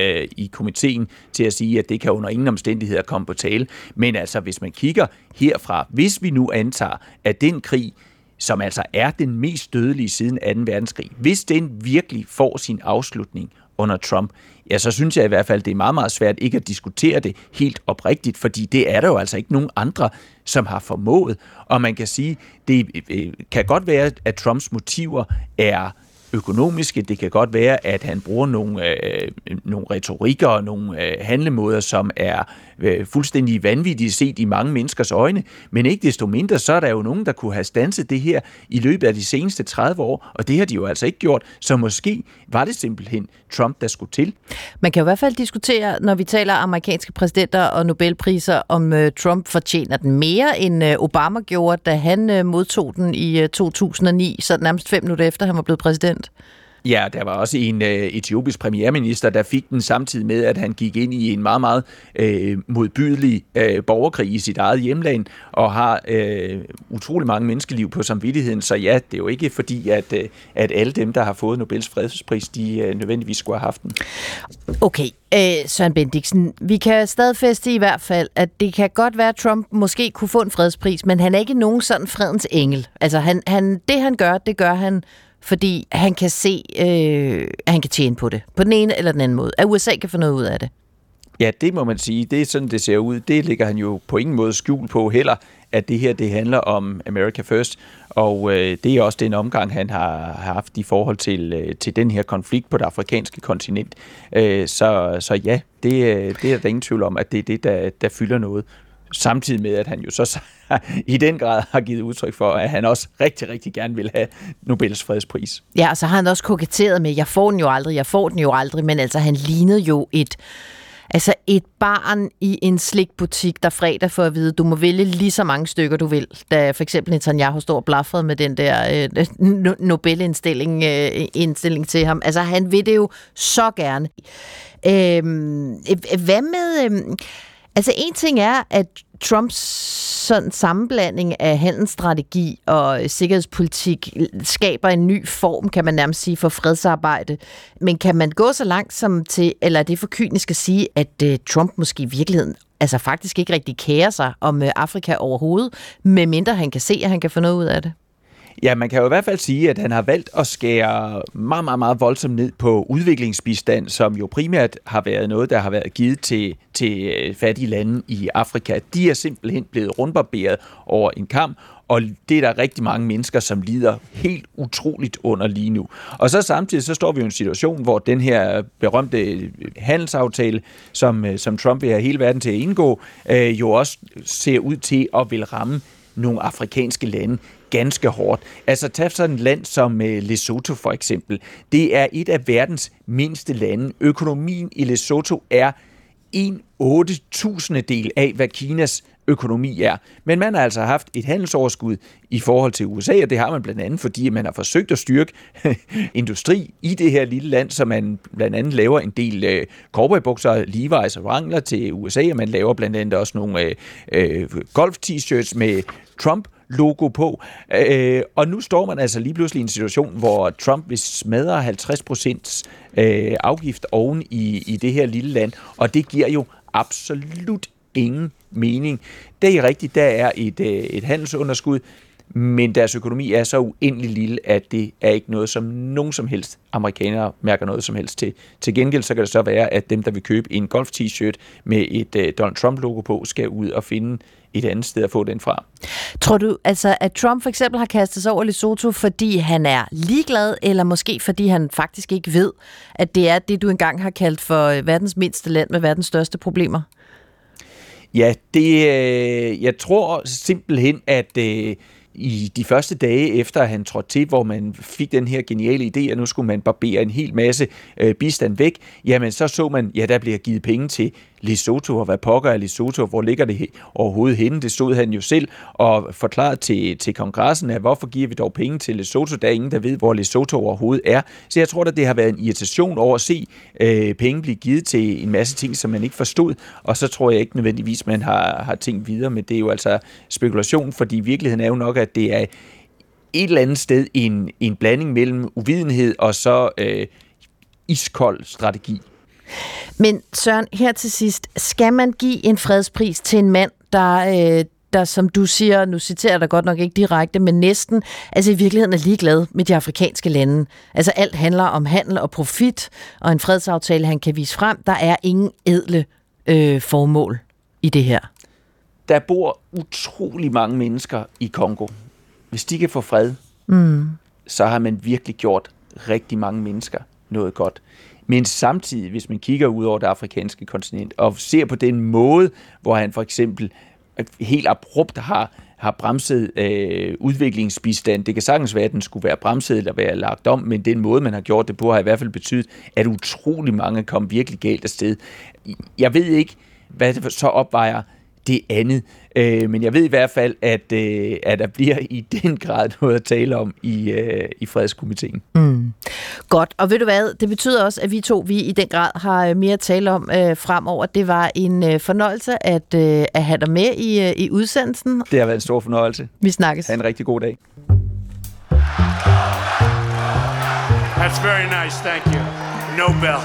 i komiteen til at sige, at det kan under ingen omstændigheder komme på tale. Men altså, hvis man kigger herfra, hvis vi nu antager, at den krig, som altså er den mest dødelige siden 2. verdenskrig, hvis den virkelig får sin afslutning under Trump, ja, så synes jeg i hvert fald, det er meget, meget svært ikke at diskutere det helt oprigtigt, fordi det er der jo altså ikke nogen andre, som har formået. Og man kan sige, det kan godt være, at Trumps motiver er økonomiske. Det kan godt være, at han bruger nogle retorikker og nogle handlemåder, som er fuldstændig vanvittige set i mange menneskers øjne. Men ikke desto mindre, så er der jo nogen, der kunne have standset det her i løbet af de seneste 30 år, og det har de jo altså ikke gjort. Så måske var det simpelthen Trump, der skulle til. Man kan jo i hvert fald diskutere, når vi taler amerikanske præsidenter og Nobelpriser, om Trump fortjener den mere, end Obama gjorde, da han modtog den i 2009, så nærmest 5 minutter efter, han var blevet præsident. Ja, der var også en etiopisk premierminister, der fik den samtidig med, at han gik ind i en meget, meget modbydelig borgerkrig i sit eget hjemland, og har utrolig mange menneskeliv på samvittigheden. Så ja, det er jo ikke fordi, at alle dem, der har fået Nobels fredspris, de nødvendigvis skulle have haft den. Okay, Søren Bendixen, vi kan stadfæste i hvert fald, at det kan godt være, at Trump måske kunne få en fredspris, men han er ikke nogen sådan fredens engel. Altså, det han gør, det gør han, fordi han kan se, at han kan tjene på det. På den ene eller den anden måde. At USA kan få noget ud af det. Ja, det må man sige. Det er sådan, det ser ud. Det ligger han jo på ingen måde skjul på heller, at det her, det handler om America First. Og det er også den omgang, han har haft i forhold til den her konflikt på det afrikanske kontinent. Så ja, det er der ingen tvivl om, at det er det, der fylder noget. Samtidig med, at han jo så i den grad har givet udtryk for, at han også rigtig, rigtig gerne vil have Nobels fredspris. Ja, og så har han også koketteret med, jeg får den jo aldrig, men altså han lignede jo et barn i en slikbutik, der fredag får at vide, du må vælge lige så mange stykker, du vil. Da for eksempel Netanyahu står og blafrede med den der Nobel-indstilling til ham. Altså, han vil det jo så gerne. Hvad med... Altså, en ting er, at Trumps sådan sammenblanding af handelsstrategi og sikkerhedspolitik skaber en ny form, kan man nærmest sige, for fredsarbejde. Men kan man gå så langt som til, eller er det for kynisk at sige, at Trump måske i virkeligheden altså faktisk ikke rigtig kærer sig om Afrika overhovedet, medmindre han kan se, at han kan få noget ud af det? Ja, man kan jo i hvert fald sige, at han har valgt at skære meget, meget, meget voldsomt ned på udviklingsbistand, som jo primært har været noget, der har været givet til fattige lande i Afrika. De er simpelthen blevet rundbarberet over en kam, og det er der rigtig mange mennesker, som lider helt utroligt under lige nu. Og så samtidig så står vi i en situation, hvor den her berømte handelsaftale, som Trump vil have hele verden til at indgå, jo også ser ud til at vil ramme nogle afrikanske lande ganske hårdt. Altså tag sådan et land som Lesotho for eksempel. Det er et af verdens mindste lande. Økonomien i Lesotho er 1/8.000 af, hvad Kinas økonomi er. Men man har altså haft et handelsoverskud i forhold til USA, og det har man blandt andet, fordi man har forsøgt at styrke industri i det her lille land, så man blandt andet laver en del cowboybukser, Levi's og Wrangler til USA, og man laver blandt andet også nogle golf-t-shirts med Trump-logo på. Og nu står man altså lige pludselig i en situation, hvor Trump vil smadre 50% afgift oven i det her lille land, og det giver jo absolut ingen mening. Det er rigtigt, der er et handelsunderskud, men deres økonomi er så uendelig lille, at det er ikke noget, som nogen som helst amerikanere mærker noget som helst til. Til gengæld så kan det så være, at dem, der vil købe en golf-t-shirt med et Donald Trump-logo på, skal ud og finde et andet sted at få den fra. Tror du altså, at Trump for eksempel har kastet sig over Lesotho, fordi han er ligeglad, eller måske fordi han faktisk ikke ved, at det er det, du engang har kaldt for verdens mindste land med verdens største problemer? Ja, jeg tror simpelthen, at i de første dage efter han trådte til, hvor man fik den her geniale idé, at nu skulle man barbere en hel masse bistand væk, jamen så man, ja, der bliver givet penge til Lesotho, og hvad pokker er Lesotho, hvor ligger det overhovedet henne? Det stod han jo selv og forklarede til kongressen, at hvorfor giver vi dog penge til Lesotho? Der er ingen, der ved, hvor Lesotho overhovedet er. Så jeg tror, at det har været en irritation over at se penge blive givet til en masse ting, som man ikke forstod, og så tror jeg ikke nødvendigvis, man har tænkt videre, men det er jo altså spekulation, fordi virkeligheden er jo nok, at det er et eller andet sted en blanding mellem uvidenhed og så iskold strategi. Men Søren, her til sidst, skal man give en fredspris til en mand, der som du siger, nu citerer jeg dig godt nok ikke direkte, men næsten, altså i virkeligheden er ligeglad med de afrikanske lande. Altså alt handler om handel og profit, og en fredsaftale, han kan vise frem. Der er ingen ædle formål i det her. Der bor utrolig mange mennesker i Kongo. Hvis de kan få fred, så har man virkelig gjort rigtig mange mennesker noget godt. Men samtidig, hvis man kigger ud over det afrikanske kontinent og ser på den måde, hvor han for eksempel helt abrupt har bremset udviklingsbistand. Det kan sagtens være, at den skulle være bremset eller være lagt om, men den måde, man har gjort det på, har i hvert fald betydet, at utrolig mange kom virkelig galt afsted. Jeg ved ikke, hvad det så opvejer det andet. Men jeg ved i hvert fald, at der bliver i den grad noget at tale om i fredskomiteen. Godt, og ved du hvad, det betyder også, at vi i den grad har mere at tale om fremover. Det var en fornøjelse at have dig med i udsendelsen. Det har været en stor fornøjelse. Vi snakkes. Ha' en rigtig god dag. That's very nice, thank you. Nobel.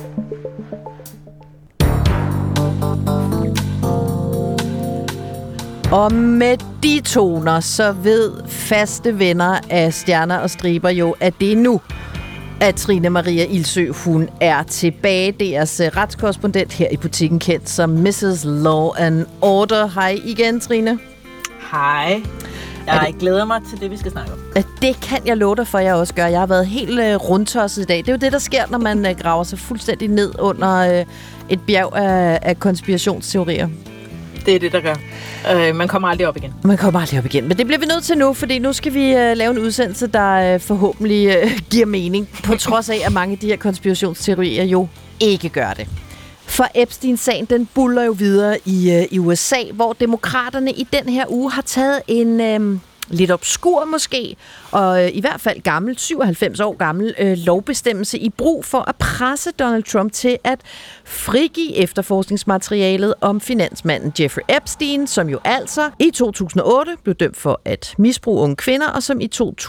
Og med de toner, så ved faste venner af Stjerner og Striber jo, at det er nu, at Trine Maria Ildsøe, hun er tilbage. Deres retskorrespondent her i butikken, kendt som Mrs. Law and Order. Hej igen, Trine. Hej. Jeg glæder mig til det, vi skal snakke om. Det kan jeg love dig for, jeg også gør. Jeg har været helt rundtosset i dag. Det er jo det, der sker, når man graver sig fuldstændig ned under et bjerg af konspirationsteorier. Det er det, der gør. Man kommer aldrig op igen. Men det bliver vi nødt til nu, fordi nu skal vi lave en udsendelse, der forhåbentlig giver mening, på trods af, at mange af de her konspirationsteorier jo ikke gør det. For Epstein-sagen, den buller jo videre i USA, hvor demokraterne i den her uge har taget en lidt obskur måske, og i hvert fald gammel, 97 år gammel lovbestemmelse i brug for at presse Donald Trump til at frigive efterforskningsmaterialet om finansmanden Jeffrey Epstein, som jo altså i 2008 blev dømt for at misbruge unge kvinder, og som i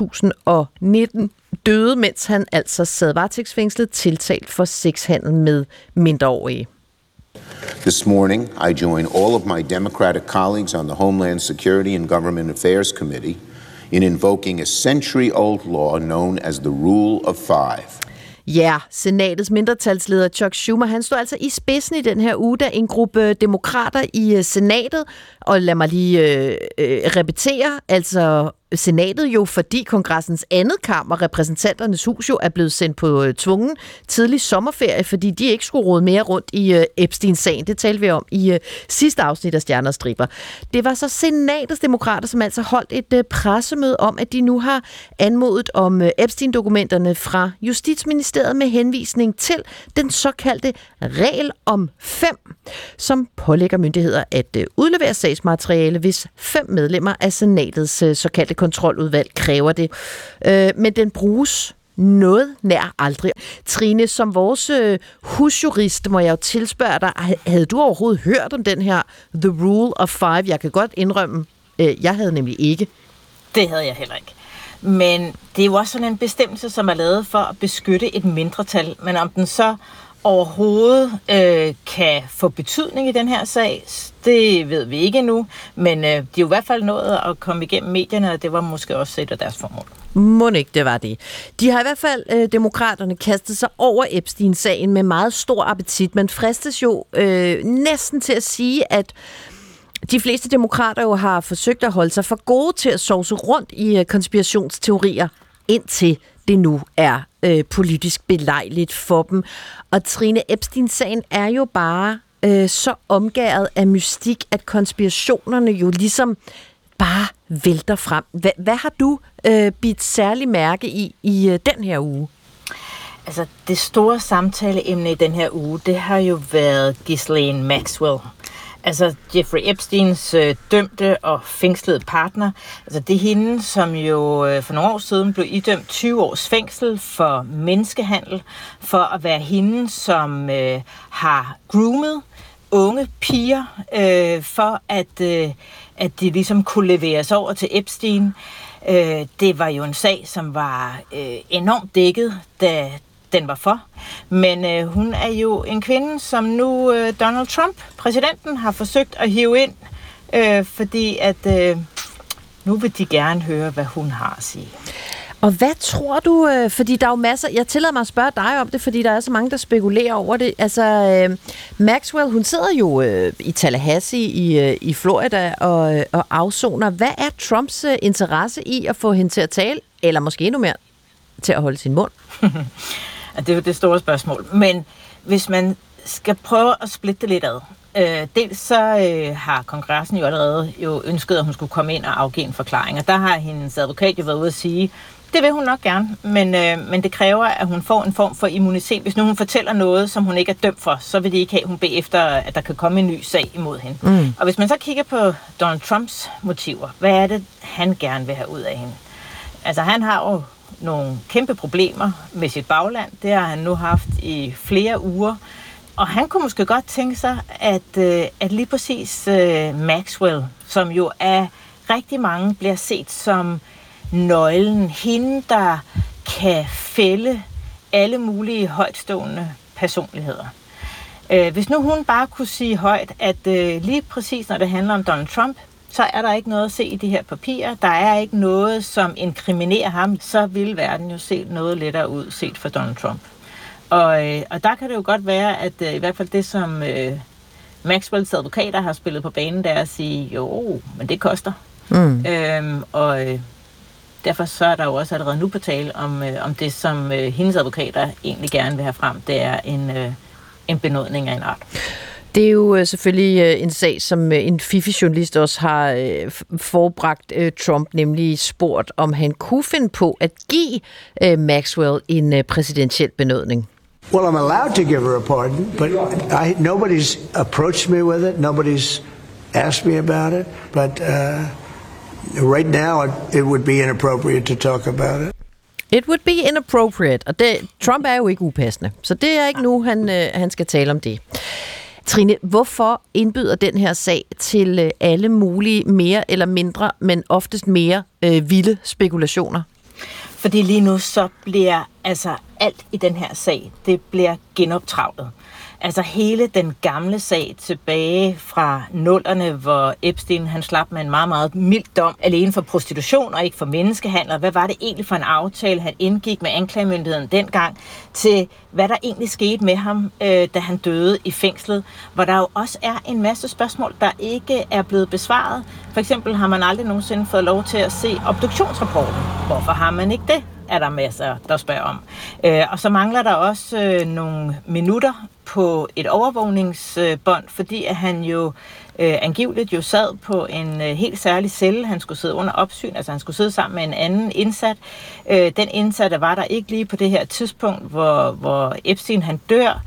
2019 døde, mens han altså sad varetægtsfængslet tiltalt for sexhandel med mindreårige. This morning, I join all of my Democratic colleagues on the Homeland Security and Government Affairs Committee in invoking a century-old law known as the Rule of Five. Ja, senatets mindretalsleder Chuck Schumer, han stod altså i spidsen i den her uge, da en gruppe demokrater i senatet, og lad mig lige repetere, altså senatet jo, fordi kongressens andet kammer, repræsentanternes hus, jo er blevet sendt på tvungen tidlig sommerferie, fordi de ikke skulle rode mere rundt i Epstein-sagen. Det talte vi om i sidste afsnit af Stjerner og Striber. Det var så senatets demokrater, som altså holdt et pressemøde om, at de nu har anmodet om Epstein-dokumenterne fra Justitsministeriet med henvisning til den såkaldte regel om 5, som pålægger myndigheder at udlevere sagsmateriale, hvis 5 medlemmer af senatets såkaldte kontroludvalg kræver det. Men den bruges noget nær aldrig. Trine, som vores husjurist, må jeg jo tilspørge dig, havde du overhovedet hørt om den her The Rule of Five? Jeg kan godt indrømme, jeg havde nemlig ikke. Det havde jeg heller ikke. Men det er jo også sådan en bestemmelse, som er lavet for at beskytte et mindretal. Men om den så overhovedet kan få betydning i den her sag, det ved vi ikke endnu. Men de er jo i hvert fald nået at komme igennem medierne, og det var måske også et af deres formål. Må ikke det var det. De har i hvert fald, demokraterne, kastet sig over Epstein-sagen med meget stor appetit. Man fristes jo næsten til at sige, at de fleste demokrater jo har forsøgt at holde sig for gode til at sovse rundt i konspirationsteorier, indtil det nu er politisk belejligt for dem. Og Trine, Epstein-sagen er jo bare så omgærdet af mystik, at konspirationerne jo ligesom bare vælter frem. Hvad har du bidt særlig mærke i den her uge? Altså, det store samtaleemne i den her uge, det har jo været Ghislaine Maxwell. Altså Jeffrey Epsteins dømte og fængslede partner. Altså det er hende, som jo for nogle år siden blev idømt 20 års fængsel for menneskehandel, for at være hende, som har groomet unge piger, for at de ligesom kunne leveres over til Epstein. Det var jo en sag, som var enormt dækket, da den var for. Men hun er jo en kvinde, som nu Donald Trump, præsidenten, har forsøgt at hive ind, fordi at nu vil de gerne høre, hvad hun har at sige. Og hvad tror du, fordi der er jo masser, jeg tillader mig at spørge dig om det, fordi der er så mange, der spekulerer over det. Altså, Maxwell, hun sidder jo i Tallahassee i Florida og afsoner. Hvad er Trumps interesse i at få hende til at tale, eller måske endnu mere til at holde sin mund? Det er jo det store spørgsmål. Men hvis man skal prøve at splitte det lidt ad. Dels så har kongressen jo allerede ønsket, at hun skulle komme ind og afgive en forklaring. Og der har hendes advokat jo været ude at sige, Det vil hun nok gerne, men det kræver, at hun får en form for immunitet. Hvis nu hun fortæller noget, som hun ikke er dømt for, så vil de ikke have, at hun bagefter, at der kan komme en ny sag imod hende. Mm. Og hvis man så kigger på Donald Trumps motiver, hvad er det, han gerne vil have ud af hende? Altså, han har jo nogle kæmpe problemer med sit bagland. Det har han nu haft i flere uger. Og han kunne måske godt tænke sig, at lige præcis Maxwell, som jo af rigtig mange bliver set som nøglen, hende, der kan fælde alle mulige højtstående personligheder. Hvis nu hun bare kunne sige højt, at lige præcis når det handler om Donald Trump, så er der ikke noget at se i de her papirer. Der er ikke noget, som inkriminerer ham. Så vil verden jo se noget lettere ud set for Donald Trump. Og der kan det jo godt være, at i hvert fald det, som Maxwells advokater har spillet på banen, der er at sige, jo, men det koster. Mm. Derfor så er der jo også allerede nu på tale om det, som hendes advokater egentlig gerne vil have frem. Det er en benådning af en art. Det er jo selvfølgelig en sag, som en fifi-journalist også har forbragt Trump, nemlig spurgt, om han kunne finde på at give Maxwell en præsidentiel benådning. Well, I'm allowed to give her a pardon, but nobody's approached me with it. Nobody's asked me about it. But right now, it would be inappropriate to talk about it. It would be inappropriate. Og Trump er jo ikke upassende, så det er ikke nu, han skal tale om det. Trine, hvorfor indbyder den her sag til alle mulige mere eller mindre, men oftest mere vilde spekulationer? Fordi lige nu så bliver alt i den her sag, det bliver genoptravlet. Altså hele den gamle sag tilbage fra 00'erne, hvor Epstein han slap med en meget, meget mild dom alene for prostitution og ikke for menneskehandel. Hvad var det egentlig for en aftale, han indgik med anklagemyndigheden dengang, til hvad der egentlig skete med ham, da han døde i fængslet, hvor der jo også er en masse spørgsmål, der ikke er blevet besvaret. For eksempel har man aldrig nogensinde fået lov til at se obduktionsrapporten. Hvorfor har man ikke det? Er der masser, der spørger om. Og så mangler der også nogle minutter på et overvågningsbånd, fordi at han jo angiveligt jo sad på en helt særlig celle. Han skulle sidde under opsyn, altså han skulle sidde sammen med en anden indsat. Den indsatte var der ikke lige på det her tidspunkt, hvor Epstein han dør.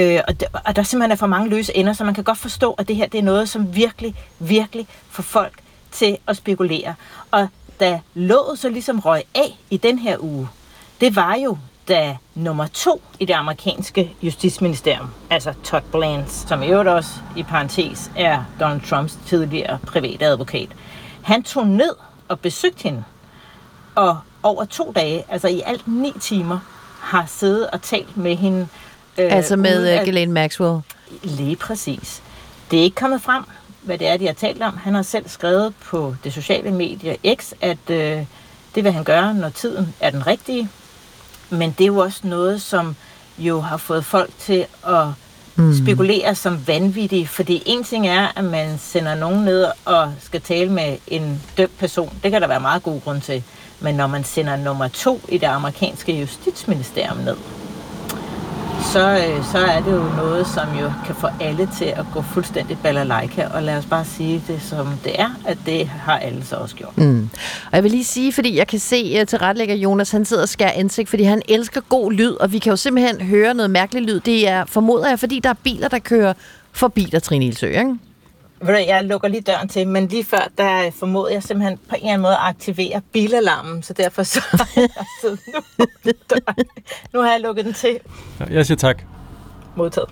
Og der simpelthen er for mange løse ender, så man kan godt forstå, at det her det er noget, som virkelig, virkelig får folk til at spekulere. Og da låget så ligesom røg af i den her uge, det var jo da nummer 2 i det amerikanske justitsministerium, altså Todd Blanche, som i øvrigt også i parentes er Donald Trumps tidligere private advokat. Han tog ned og besøgte hende, og over 2 dage, altså i alt 9 timer, har siddet og talt med hende. Altså med Ghislaine Maxwell? Lige præcis. Det er ikke kommet frem, hvad det er, de har talt om. Han har selv skrevet på det sociale medie X, at det vil han gøre, når tiden er den rigtige. Men det er jo også noget, som jo har fået folk til at spekulere som vanvittige. Fordi en ting er, at man sender nogen ned og skal tale med en dømt person. Det kan der være meget god grund til. Men når man sender nummer 2 i det amerikanske justitsministerium ned, så er det jo noget, som jo kan få alle til at gå fuldstændig balalaika. Og lad os bare sige det, som det er, at det har alle så også gjort. Mm. Og jeg vil lige sige, fordi jeg kan se til retlægger Jonas, han sidder og skærer ansigt, fordi han elsker god lyd, og vi kan jo simpelthen høre noget mærkeligt lyd. Det er, formoder jeg, fordi der er biler, der kører forbi dig, Trine Ilsøe, ikke? Jeg lukker lige døren til, men lige før, der formoder jeg simpelthen på en eller anden måde at aktivere bilalarmen, så derfor så har jeg siddet nu har jeg lukket den til. Jeg siger tak. Modtaget.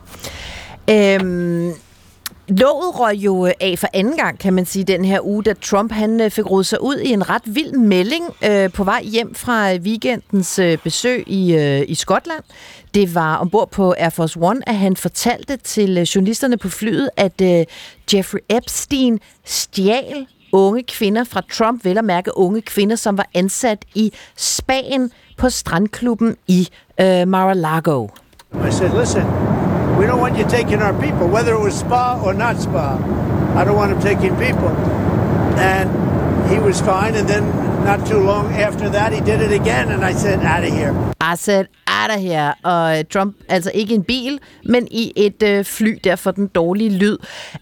Låget røg jo af for anden gang, kan man sige, den her uge, da Trump han fik rodet sig ud i en ret vild melding på vej hjem fra weekendens besøg i Skotland. Det var ombord på Air Force One, at han fortalte til journalisterne på flyet, at Jeffrey Epstein stjal unge kvinder fra Trump, vel at mærke unge kvinder, som var ansat i Spanien på strandklubben i Mar-a-Lago. I said, listen, we don't want you taking our people, whether it was spa or not spa. I don't want them taking people. And he was fine, and then not too long after that, he did it again, and I said, out of here. I said, out of here. Og Trump, altså ikke i en bil, men i et fly, derfor den dårlige lyd.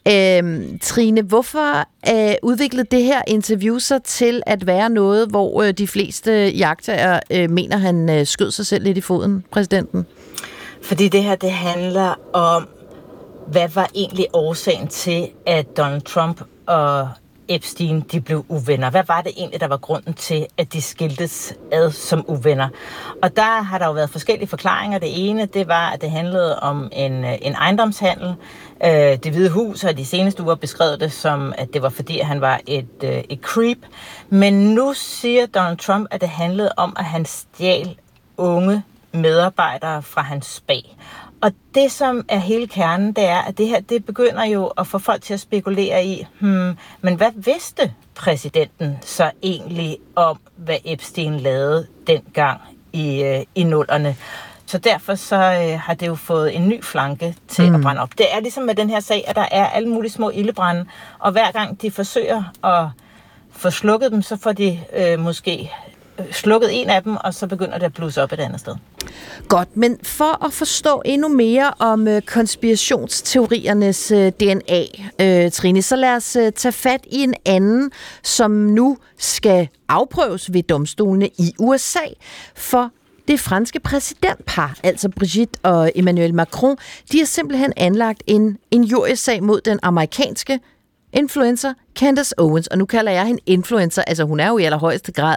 Trine, hvorfor udviklede det her interview sig til at være noget, hvor de fleste iagttagere mener, han skød sig selv lidt i foden, præsidenten? Fordi det her, det handler om, hvad var egentlig årsagen til, at Donald Trump og Epstein, de blev uvenner. Hvad var det egentlig, der var grunden til, at de skiltes ad som uvenner? Og der har der jo været forskellige forklaringer. Det ene, det var, at det handlede om en ejendomshandel. Det Hvide Hus har de seneste uger beskrevet det som, at det var fordi, at han var et creep. Men nu siger Donald Trump, at det handlede om, at han stjal unge medarbejdere fra hans spa. Og det, som er hele kernen, det er, at det her, det begynder jo at få folk til at spekulere i, men hvad vidste præsidenten så egentlig om, hvad Epstein lavede dengang i nullerne? Så derfor så har det jo fået en ny flanke til at brænde op. Det er ligesom med den her sag, at der er alle mulige små ildebrænde, og hver gang de forsøger at få slukket dem, så får de måske slukket en af dem, og så begynder det at blusse op et andet sted. Godt, men for at forstå endnu mere om konspirationsteoriernes DNA, Trine, så lad os tage fat i en anden, som nu skal afprøves ved domstolene i USA, for det franske præsidentpar, altså Brigitte og Emmanuel Macron, de har simpelthen anlagt en injuriesag mod den amerikanske influencer Candace Owens, og nu kalder jeg hende influencer, altså hun er jo i allerhøjeste grad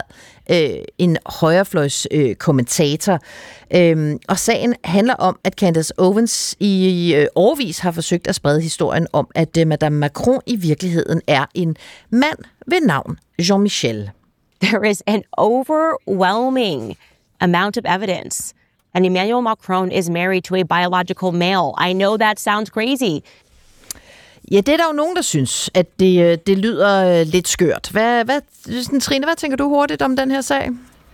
en højrefløjs kommentator. Og sagen handler om, at Candace Owens i årevis har forsøgt at sprede historien om, at Madame Macron i virkeligheden er en mand ved navn Jean-Michel. There is an overwhelming amount of evidence. And Emmanuel Macron is married to a biological male. I know that sounds crazy. Ja, det er der jo nogen, der synes, at det lyder lidt skørt. Trine, hvad tænker du hurtigt om den her sag?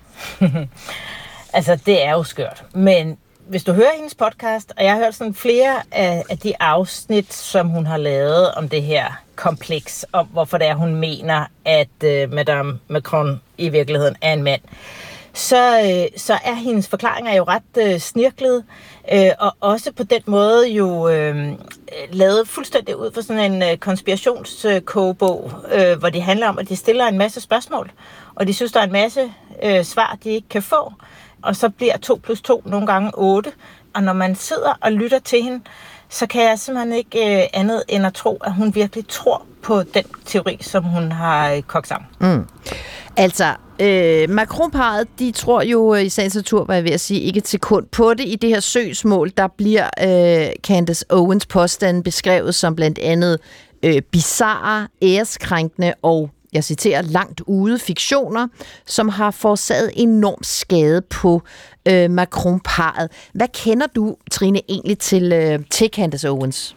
Altså, det er jo skørt. Men hvis du hører hendes podcast, og jeg har hørt sådan flere af de afsnit, som hun har lavet om det her kompleks, om hvorfor det er, hun mener, at Madame Macron i virkeligheden er en mand, så er hendes forklaringer jo ret snirklede, og også på den måde jo lavet fuldstændig ud for sådan en konspirationskogebog, hvor det handler om, at de stiller en masse spørgsmål, og de synes, der er en masse svar, de ikke kan få, og så bliver 2 + 2 nogle gange 8, og når man sidder og lytter til hende, så kan jeg simpelthen ikke andet end at tro, at hun virkelig tror på den teori, som hun har kogt sammen. Altså, Macron-parret, de tror jo i sagens natur, hvad jeg vil sige, ikke et sekund på det. I det her søgsmål, der bliver Candace Owens påstand beskrevet som blandt andet bizarre, æreskrænkende og, jeg citerer, langt ude fiktioner, som har forårsaget enorm skade på Macron-parret. Hvad kender du, Trine, egentlig til Candace Owens?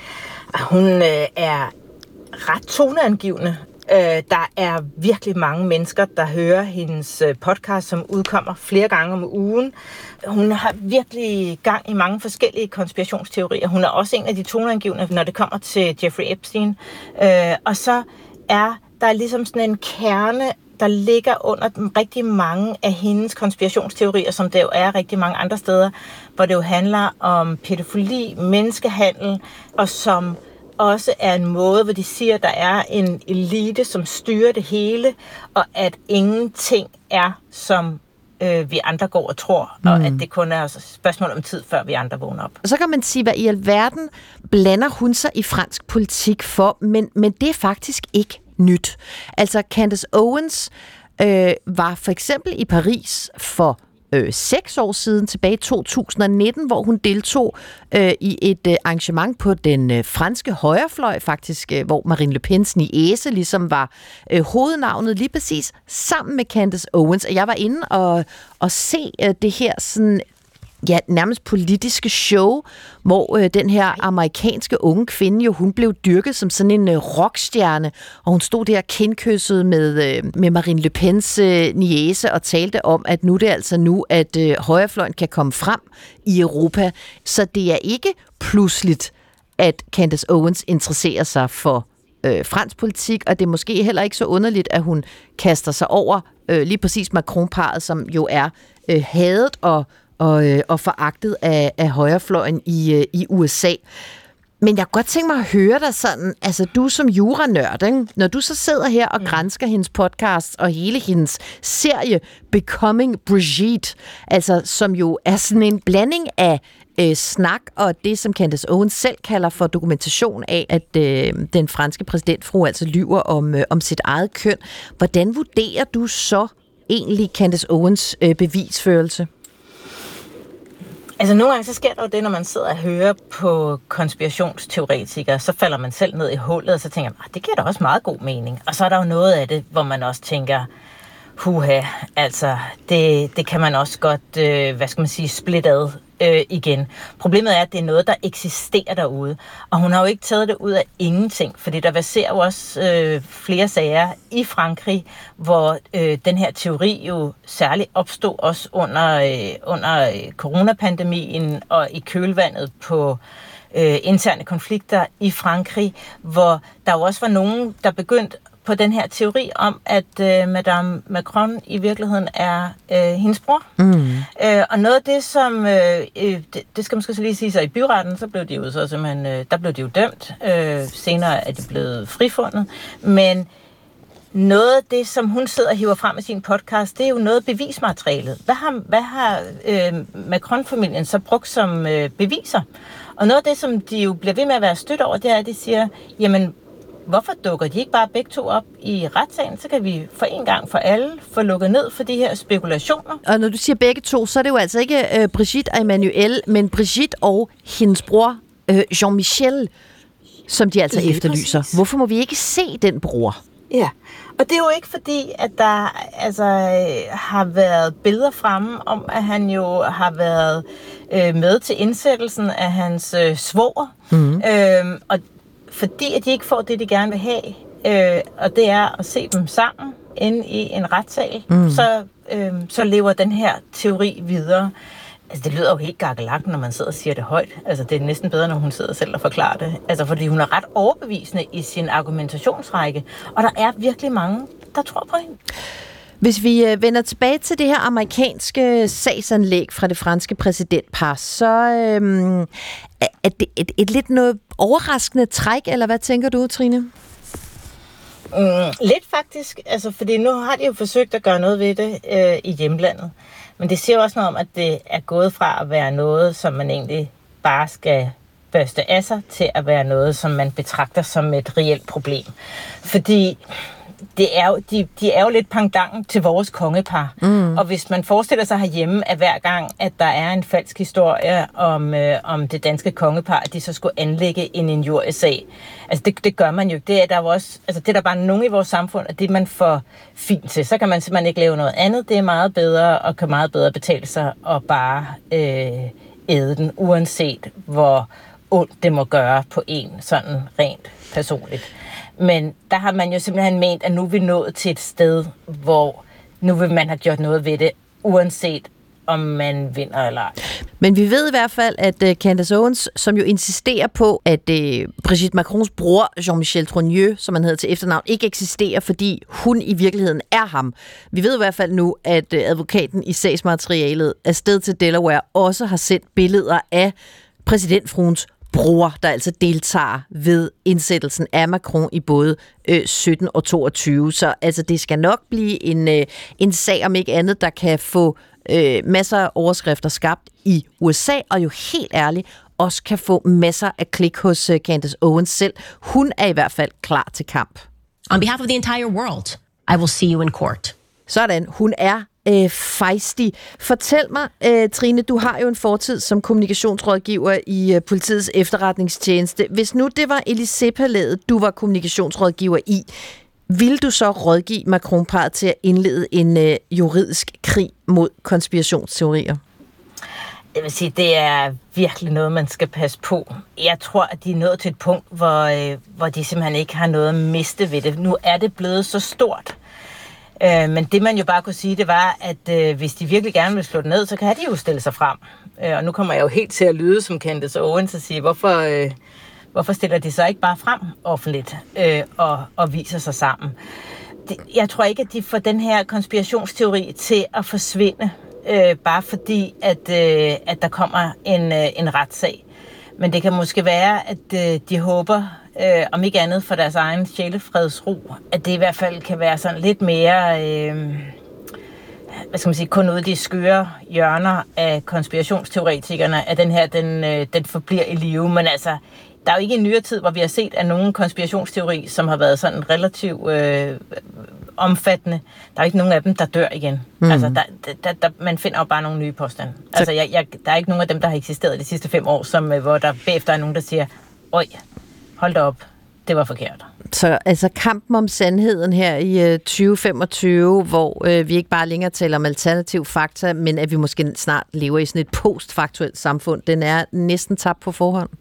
Hun er ret toneangivende. Der er virkelig mange mennesker, der hører hendes podcast, som udkommer flere gange om ugen. Hun har virkelig gang i mange forskellige konspirationsteorier. Hun er også en af de toneangivende, når det kommer til Jeffrey Epstein. Og så er der ligesom sådan en kerne, der ligger under rigtig mange af hendes konspirationsteorier, som det jo er rigtig mange andre steder, hvor det jo handler om pædofili, menneskehandel, og som også er en måde, hvor de siger, at der er en elite, som styrer det hele, og at ingenting er, som vi andre går og tror, og at det kun er et spørgsmål om tid, før vi andre vågner op. Så kan man sige, hvad i alverden blander hun sig i fransk politik for, men det er faktisk ikke nyt. Altså, Candace Owens var for eksempel i Paris for 6 år siden, tilbage i 2019, hvor hun deltog i et arrangement på den franske højrefløj, faktisk, hvor Marine Le Pens niece ligesom var hovednavnet lige præcis, sammen med Candace Owens. Og jeg var inde og se det her sådan, ja, nærmest politiske show, hvor den her amerikanske unge kvinde jo, hun blev dyrket som sådan en rockstjerne, og hun stod der kindkysset med Marine Le Pens niece og talte om, at nu er det altså nu, at højrefløjen kan komme frem i Europa. Så det er ikke pludseligt, at Candace Owens interesserer sig for fransk politik, og det er måske heller ikke så underligt, at hun kaster sig over lige præcis Macron-parret, som jo er hadet og foragtet af højrefløjen i USA. Men jeg kunne godt tænke mig at høre dig sådan, altså du som juranørd, ikke? Når du så sidder her og gransker hendes podcast og hele hendes serie Becoming Brigitte, altså som jo er sådan en blanding af snak og det, som Candace Owens selv kalder for dokumentation af, at den franske præsidentfrue altså lyver om sit eget køn. Hvordan vurderer du så egentlig Candace Owens bevisførelse? Altså nogle gange så sker der jo det, når man sidder og hører på konspirationsteoretikere, så falder man selv ned i hullet, og så tænker man, det giver da også meget god mening. Og så er der jo noget af det, hvor man også tænker, altså det kan man også godt, splitte ad igen. Problemet er, at det er noget, der eksisterer derude. Og hun har jo ikke taget det ud af ingenting, fordi der verserer jo også flere sager i Frankrig, hvor den her teori jo særligt opstod også under coronapandemien og i kølvandet på interne konflikter i Frankrig, hvor der jo også var nogen, der begyndte på den her teori om, at Madame Macron i virkeligheden er hendes bror. Og noget af det, som det skal måske så lige sige, så i byretten, så blev de jo så simpelthen, der blev de jo dømt. Senere er de blevet frifundet. Men noget af det, som hun sidder og hiver frem i sin podcast, det er jo noget af bevismaterialet. Hvad har Macron-familien så brugt som beviser? Og noget af det, som de jo bliver ved med at være stødt over, det er, at de siger, jamen, hvorfor dukker de ikke bare begge to op i retssagen? Så kan vi for en gang for alle få lukket ned for de her spekulationer. Og når du siger begge to, så er det jo altså ikke Brigitte og Emmanuel, men Brigitte og hendes bror Jean-Michel, som de altså efterlyser. Præcis. Hvorfor må vi ikke se den bror? Ja, og det er jo ikke fordi, at der har været billeder fremme om, at han jo har været med til indsættelsen af hans svoger. Og fordi at de ikke får det, de gerne vil have, og det er at se dem sammen inde i en retssal, så lever den her teori videre. Altså, det lyder jo helt gakkelagt, når man sidder og siger det højt. Altså, det er næsten bedre, når hun sidder selv og forklarer det. Altså, fordi hun er ret overbevisende i sin argumentationsrække, og der er virkelig mange, der tror på hende. Hvis vi vender tilbage til det her amerikanske sagsanlæg fra det franske præsidentpar, så er det et lidt noget overraskende træk, eller hvad tænker du, Trine? Lidt faktisk, altså, fordi nu har de jo forsøgt at gøre noget ved det i hjemlandet. Men det siger jo også noget om, at det er gået fra at være noget, som man egentlig bare skal børste af sig, til at være noget, som man betragter som et reelt problem. Fordi de er jo lidt pendant til vores kongepar. Og hvis man forestiller sig herhjemme, at hver gang, at der er en falsk historie om det danske kongepar, at de så skulle anlægge en injuriesag. Altså det gør man jo. Det er der jo også, altså det er der bare nogen i vores samfund, at det man får fint til. Så kan man simpelthen ikke lave noget andet. Det er meget bedre og kan meget bedre betale sig at bare æde den, uanset hvor ondt det må gøre på en sådan rent personligt. Men der har man jo simpelthen ment, at nu er vi nået til et sted, hvor nu vil man have gjort noget ved det, uanset om man vinder eller ej. Men vi ved i hvert fald, at Candace Owens, som jo insisterer på, at Brigitte Macrons bror, Jean-Michel Trogneux, som han hedder til efternavn, ikke eksisterer, fordi hun i virkeligheden er ham. Vi ved i hvert fald nu, at advokaten i sagsmaterialet afsted til Delaware også har sendt billeder af præsidentfruens bror, der altså deltager ved indsættelsen af Macron i både 17 og 22. Så altså, det skal nok blive en sag, om ikke andet, der kan få masser af overskrifter skabt i USA, og jo helt ærligt også kan få masser af klik hos Candace Owens selv. Hun er i hvert fald klar til kamp. On behalf of the entire world, I will see you in court. Sådan, hun er feisty. Fortæl mig, Trine, du har jo en fortid som kommunikationsrådgiver i politiets efterretningstjeneste. Hvis nu det var Élysée-palæet, du var kommunikationsrådgiver i, ville du så rådgive Macron-parret til at indlede en juridisk krig mod konspirationsteorier? Jeg vil sige, det er virkelig noget, man skal passe på. Jeg tror, at de er nået til et punkt, hvor de simpelthen ikke har noget at miste ved det. Nu er det blevet så stort. Men det man jo bare kunne sige, det var, at hvis de virkelig gerne vil slå det ned, så kan de jo stille sig frem. Og nu kommer jeg jo helt til at lyde som Candace Owens og sige, hvorfor hvorfor stiller de så ikke bare frem offentligt og viser sig sammen? Jeg tror ikke, at de får den her konspirationsteori til at forsvinde, bare fordi, at der kommer en retssag. Men det kan måske være, at de håber, om ikke andet for deres egen sjælefredsro, at det i hvert fald kan være sådan lidt mere, hvad skal man sige, kun ude i de skøre hjørner af konspirationsteoretikerne, at den her, den forbliver i live. Men altså, der er jo ikke en nyere tid, hvor vi har set, at nogen konspirationsteori, som har været sådan relativt omfattende, der er ikke nogen af dem, der dør igen. Altså, man finder jo bare nogle nye påstande. Altså, der er ikke nogen af dem, der har eksisteret de sidste 5 år, hvor der bagefter er nogen, der siger, øj, hold da op, det var forkert. Så altså kampen om sandheden her i 2025, hvor vi ikke bare længere taler om alternativ fakta, men at vi måske snart lever i sådan et postfaktuelt samfund, den er næsten tabt på forhånd.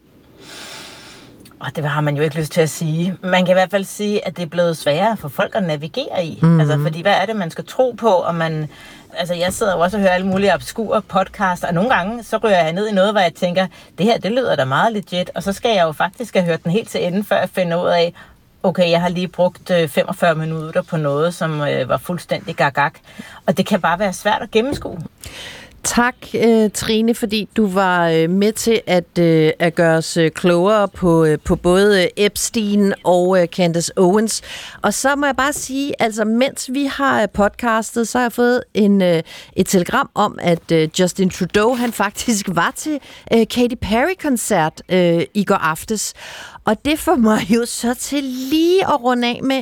Og det har man jo ikke lyst til at sige. Man kan i hvert fald sige, at det er blevet sværere for folk at navigere i. Altså, fordi hvad er det, man skal tro på? Og jeg sidder jo også og hører alle mulige obskure podcasts, og nogle gange så rører jeg ned i noget, hvor jeg tænker, det her, det lyder da meget legit, og så skal jeg jo faktisk have hørt den helt til enden, før jeg finder ud af, okay, jeg har lige brugt 45 minutter på noget, som var fuldstændig gagag. Og det kan bare være svært at gennemskue. Tak, Trine, fordi du var med til at gøre os klogere på både Epstein og Candace Owens. Og så må jeg bare sige, altså mens vi har podcastet, så har jeg fået et telegram om, at Justin Trudeau, han faktisk var til Katy Perry-koncert i går aftes. Og det får mig jo så til lige at runde af med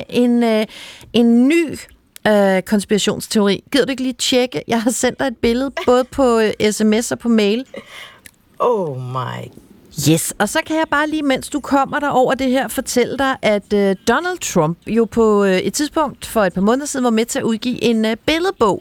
en ny konspirationsteori. Gider du ikke lige tjekke? Jeg har sendt dig et billede, både på sms og på mail. Oh my. Yes, og så kan jeg bare lige, mens du kommer der over det her, fortælle dig, at Donald Trump jo på et tidspunkt for et par måneder siden var med til at udgive en billedbog.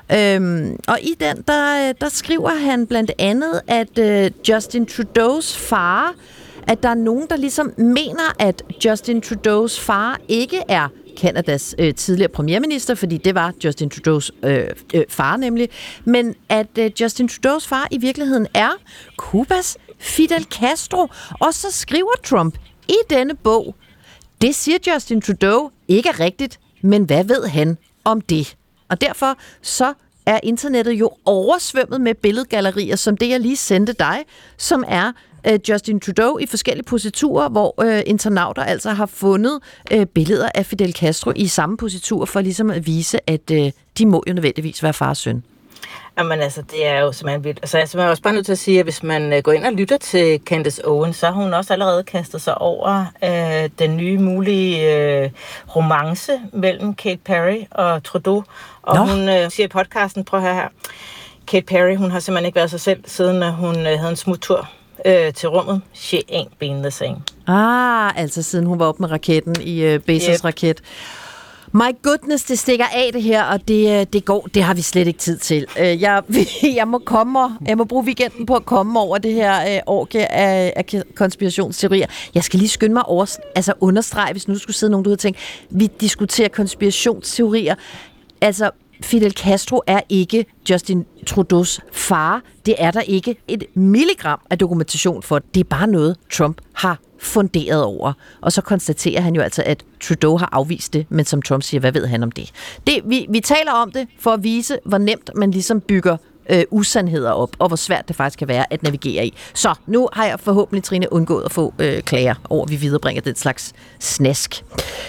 Og i den, der skriver han blandt andet, at Justin Trudeaus far, at der er nogen, der ligesom mener, at Justin Trudeaus far ikke er Canadas tidligere premierminister, fordi det var Justin Trudeaus far nemlig, men at Justin Trudeaus far i virkeligheden er Cubas Fidel Castro. Og så skriver Trump i denne bog, det siger Justin Trudeau ikke er rigtigt, men hvad ved han om det? Og derfor så er internettet jo oversvømmet med billedgallerier, som det jeg lige sendte dig, som er Justin Trudeau i forskellige positurer, hvor internauter altså har fundet billeder af Fidel Castro i samme positur, for ligesom at vise, at de må jo nødvendigvis være fars søn. Jamen altså, det er jo simpelthen vildt. Altså, jeg er også bare nødt til at sige, at hvis man går ind og lytter til Candace Owens, så har hun også allerede kastet sig over den nye mulige romance mellem Katy Perry og Trudeau. Og hun siger i podcasten, prøv at høre her, Katy Perry, hun har simpelthen ikke været sig selv, siden hun havde en smuttur til rummet. She ain't been the same. Altså siden hun var oppe med raketten i Bezos raket. My goodness, det stikker af det her, og det går, det har vi slet ikke tid til. Jeg må bruge weekenden på at komme over det her orgie af konspirationsteorier. Jeg skal lige skynde mig understrege, hvis nu skulle sidde nogen, der tænke, vi diskuterer konspirationsteorier. Altså, Fidel Castro er ikke Justin Trudeaus far. Det er der ikke et milligram af dokumentation for. Det er bare noget, Trump har funderet over. Og så konstaterer han jo altså, at Trudeau har afvist det, men som Trump siger, hvad ved han om det? Vi taler om det for at vise, hvor nemt man ligesom bygger usandheder op, og hvor svært det faktisk kan være at navigere i. Så nu har jeg forhåbentlig, Trine, undgået at få klager over, at vi viderebringer den slags snask.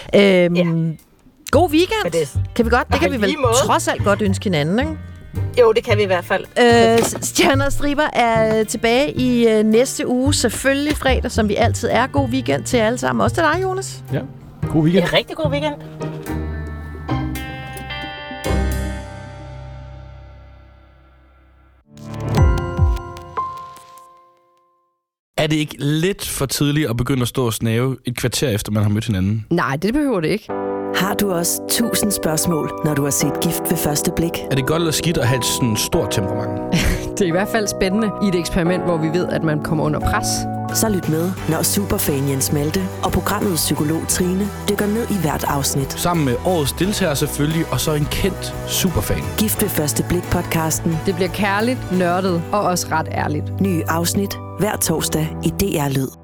God weekend. Kan vi godt? Det kan vi vel trods alt godt ønske hinanden, ikke? Jo, det kan vi i hvert fald. Stjerner og Striber er tilbage i næste uge. Selvfølgelig fredag, som vi altid er. God weekend til alle sammen. Også til dig, Jonas. Ja, god weekend. En rigtig god weekend. Er det ikke lidt for tidligt at begynde at stå og snave et kvarter efter, man har mødt hinanden? Nej, det behøver det ikke. Har du også 1000 spørgsmål, når du har set Gift ved første blik? Er det godt eller skidt at have et sådan stort temperament? Det er i hvert fald spændende i et eksperiment, hvor vi ved, at man kommer under pres. Så lyt med, når superfan Jens Malte og programmets psykolog Trine dykker ned i hvert afsnit. Sammen med årets deltager selvfølgelig, og så en kendt superfan. Gift ved første blik-podcasten. Det bliver kærligt, nørdet og også ret ærligt. Nye afsnit hver torsdag i DR Lyd.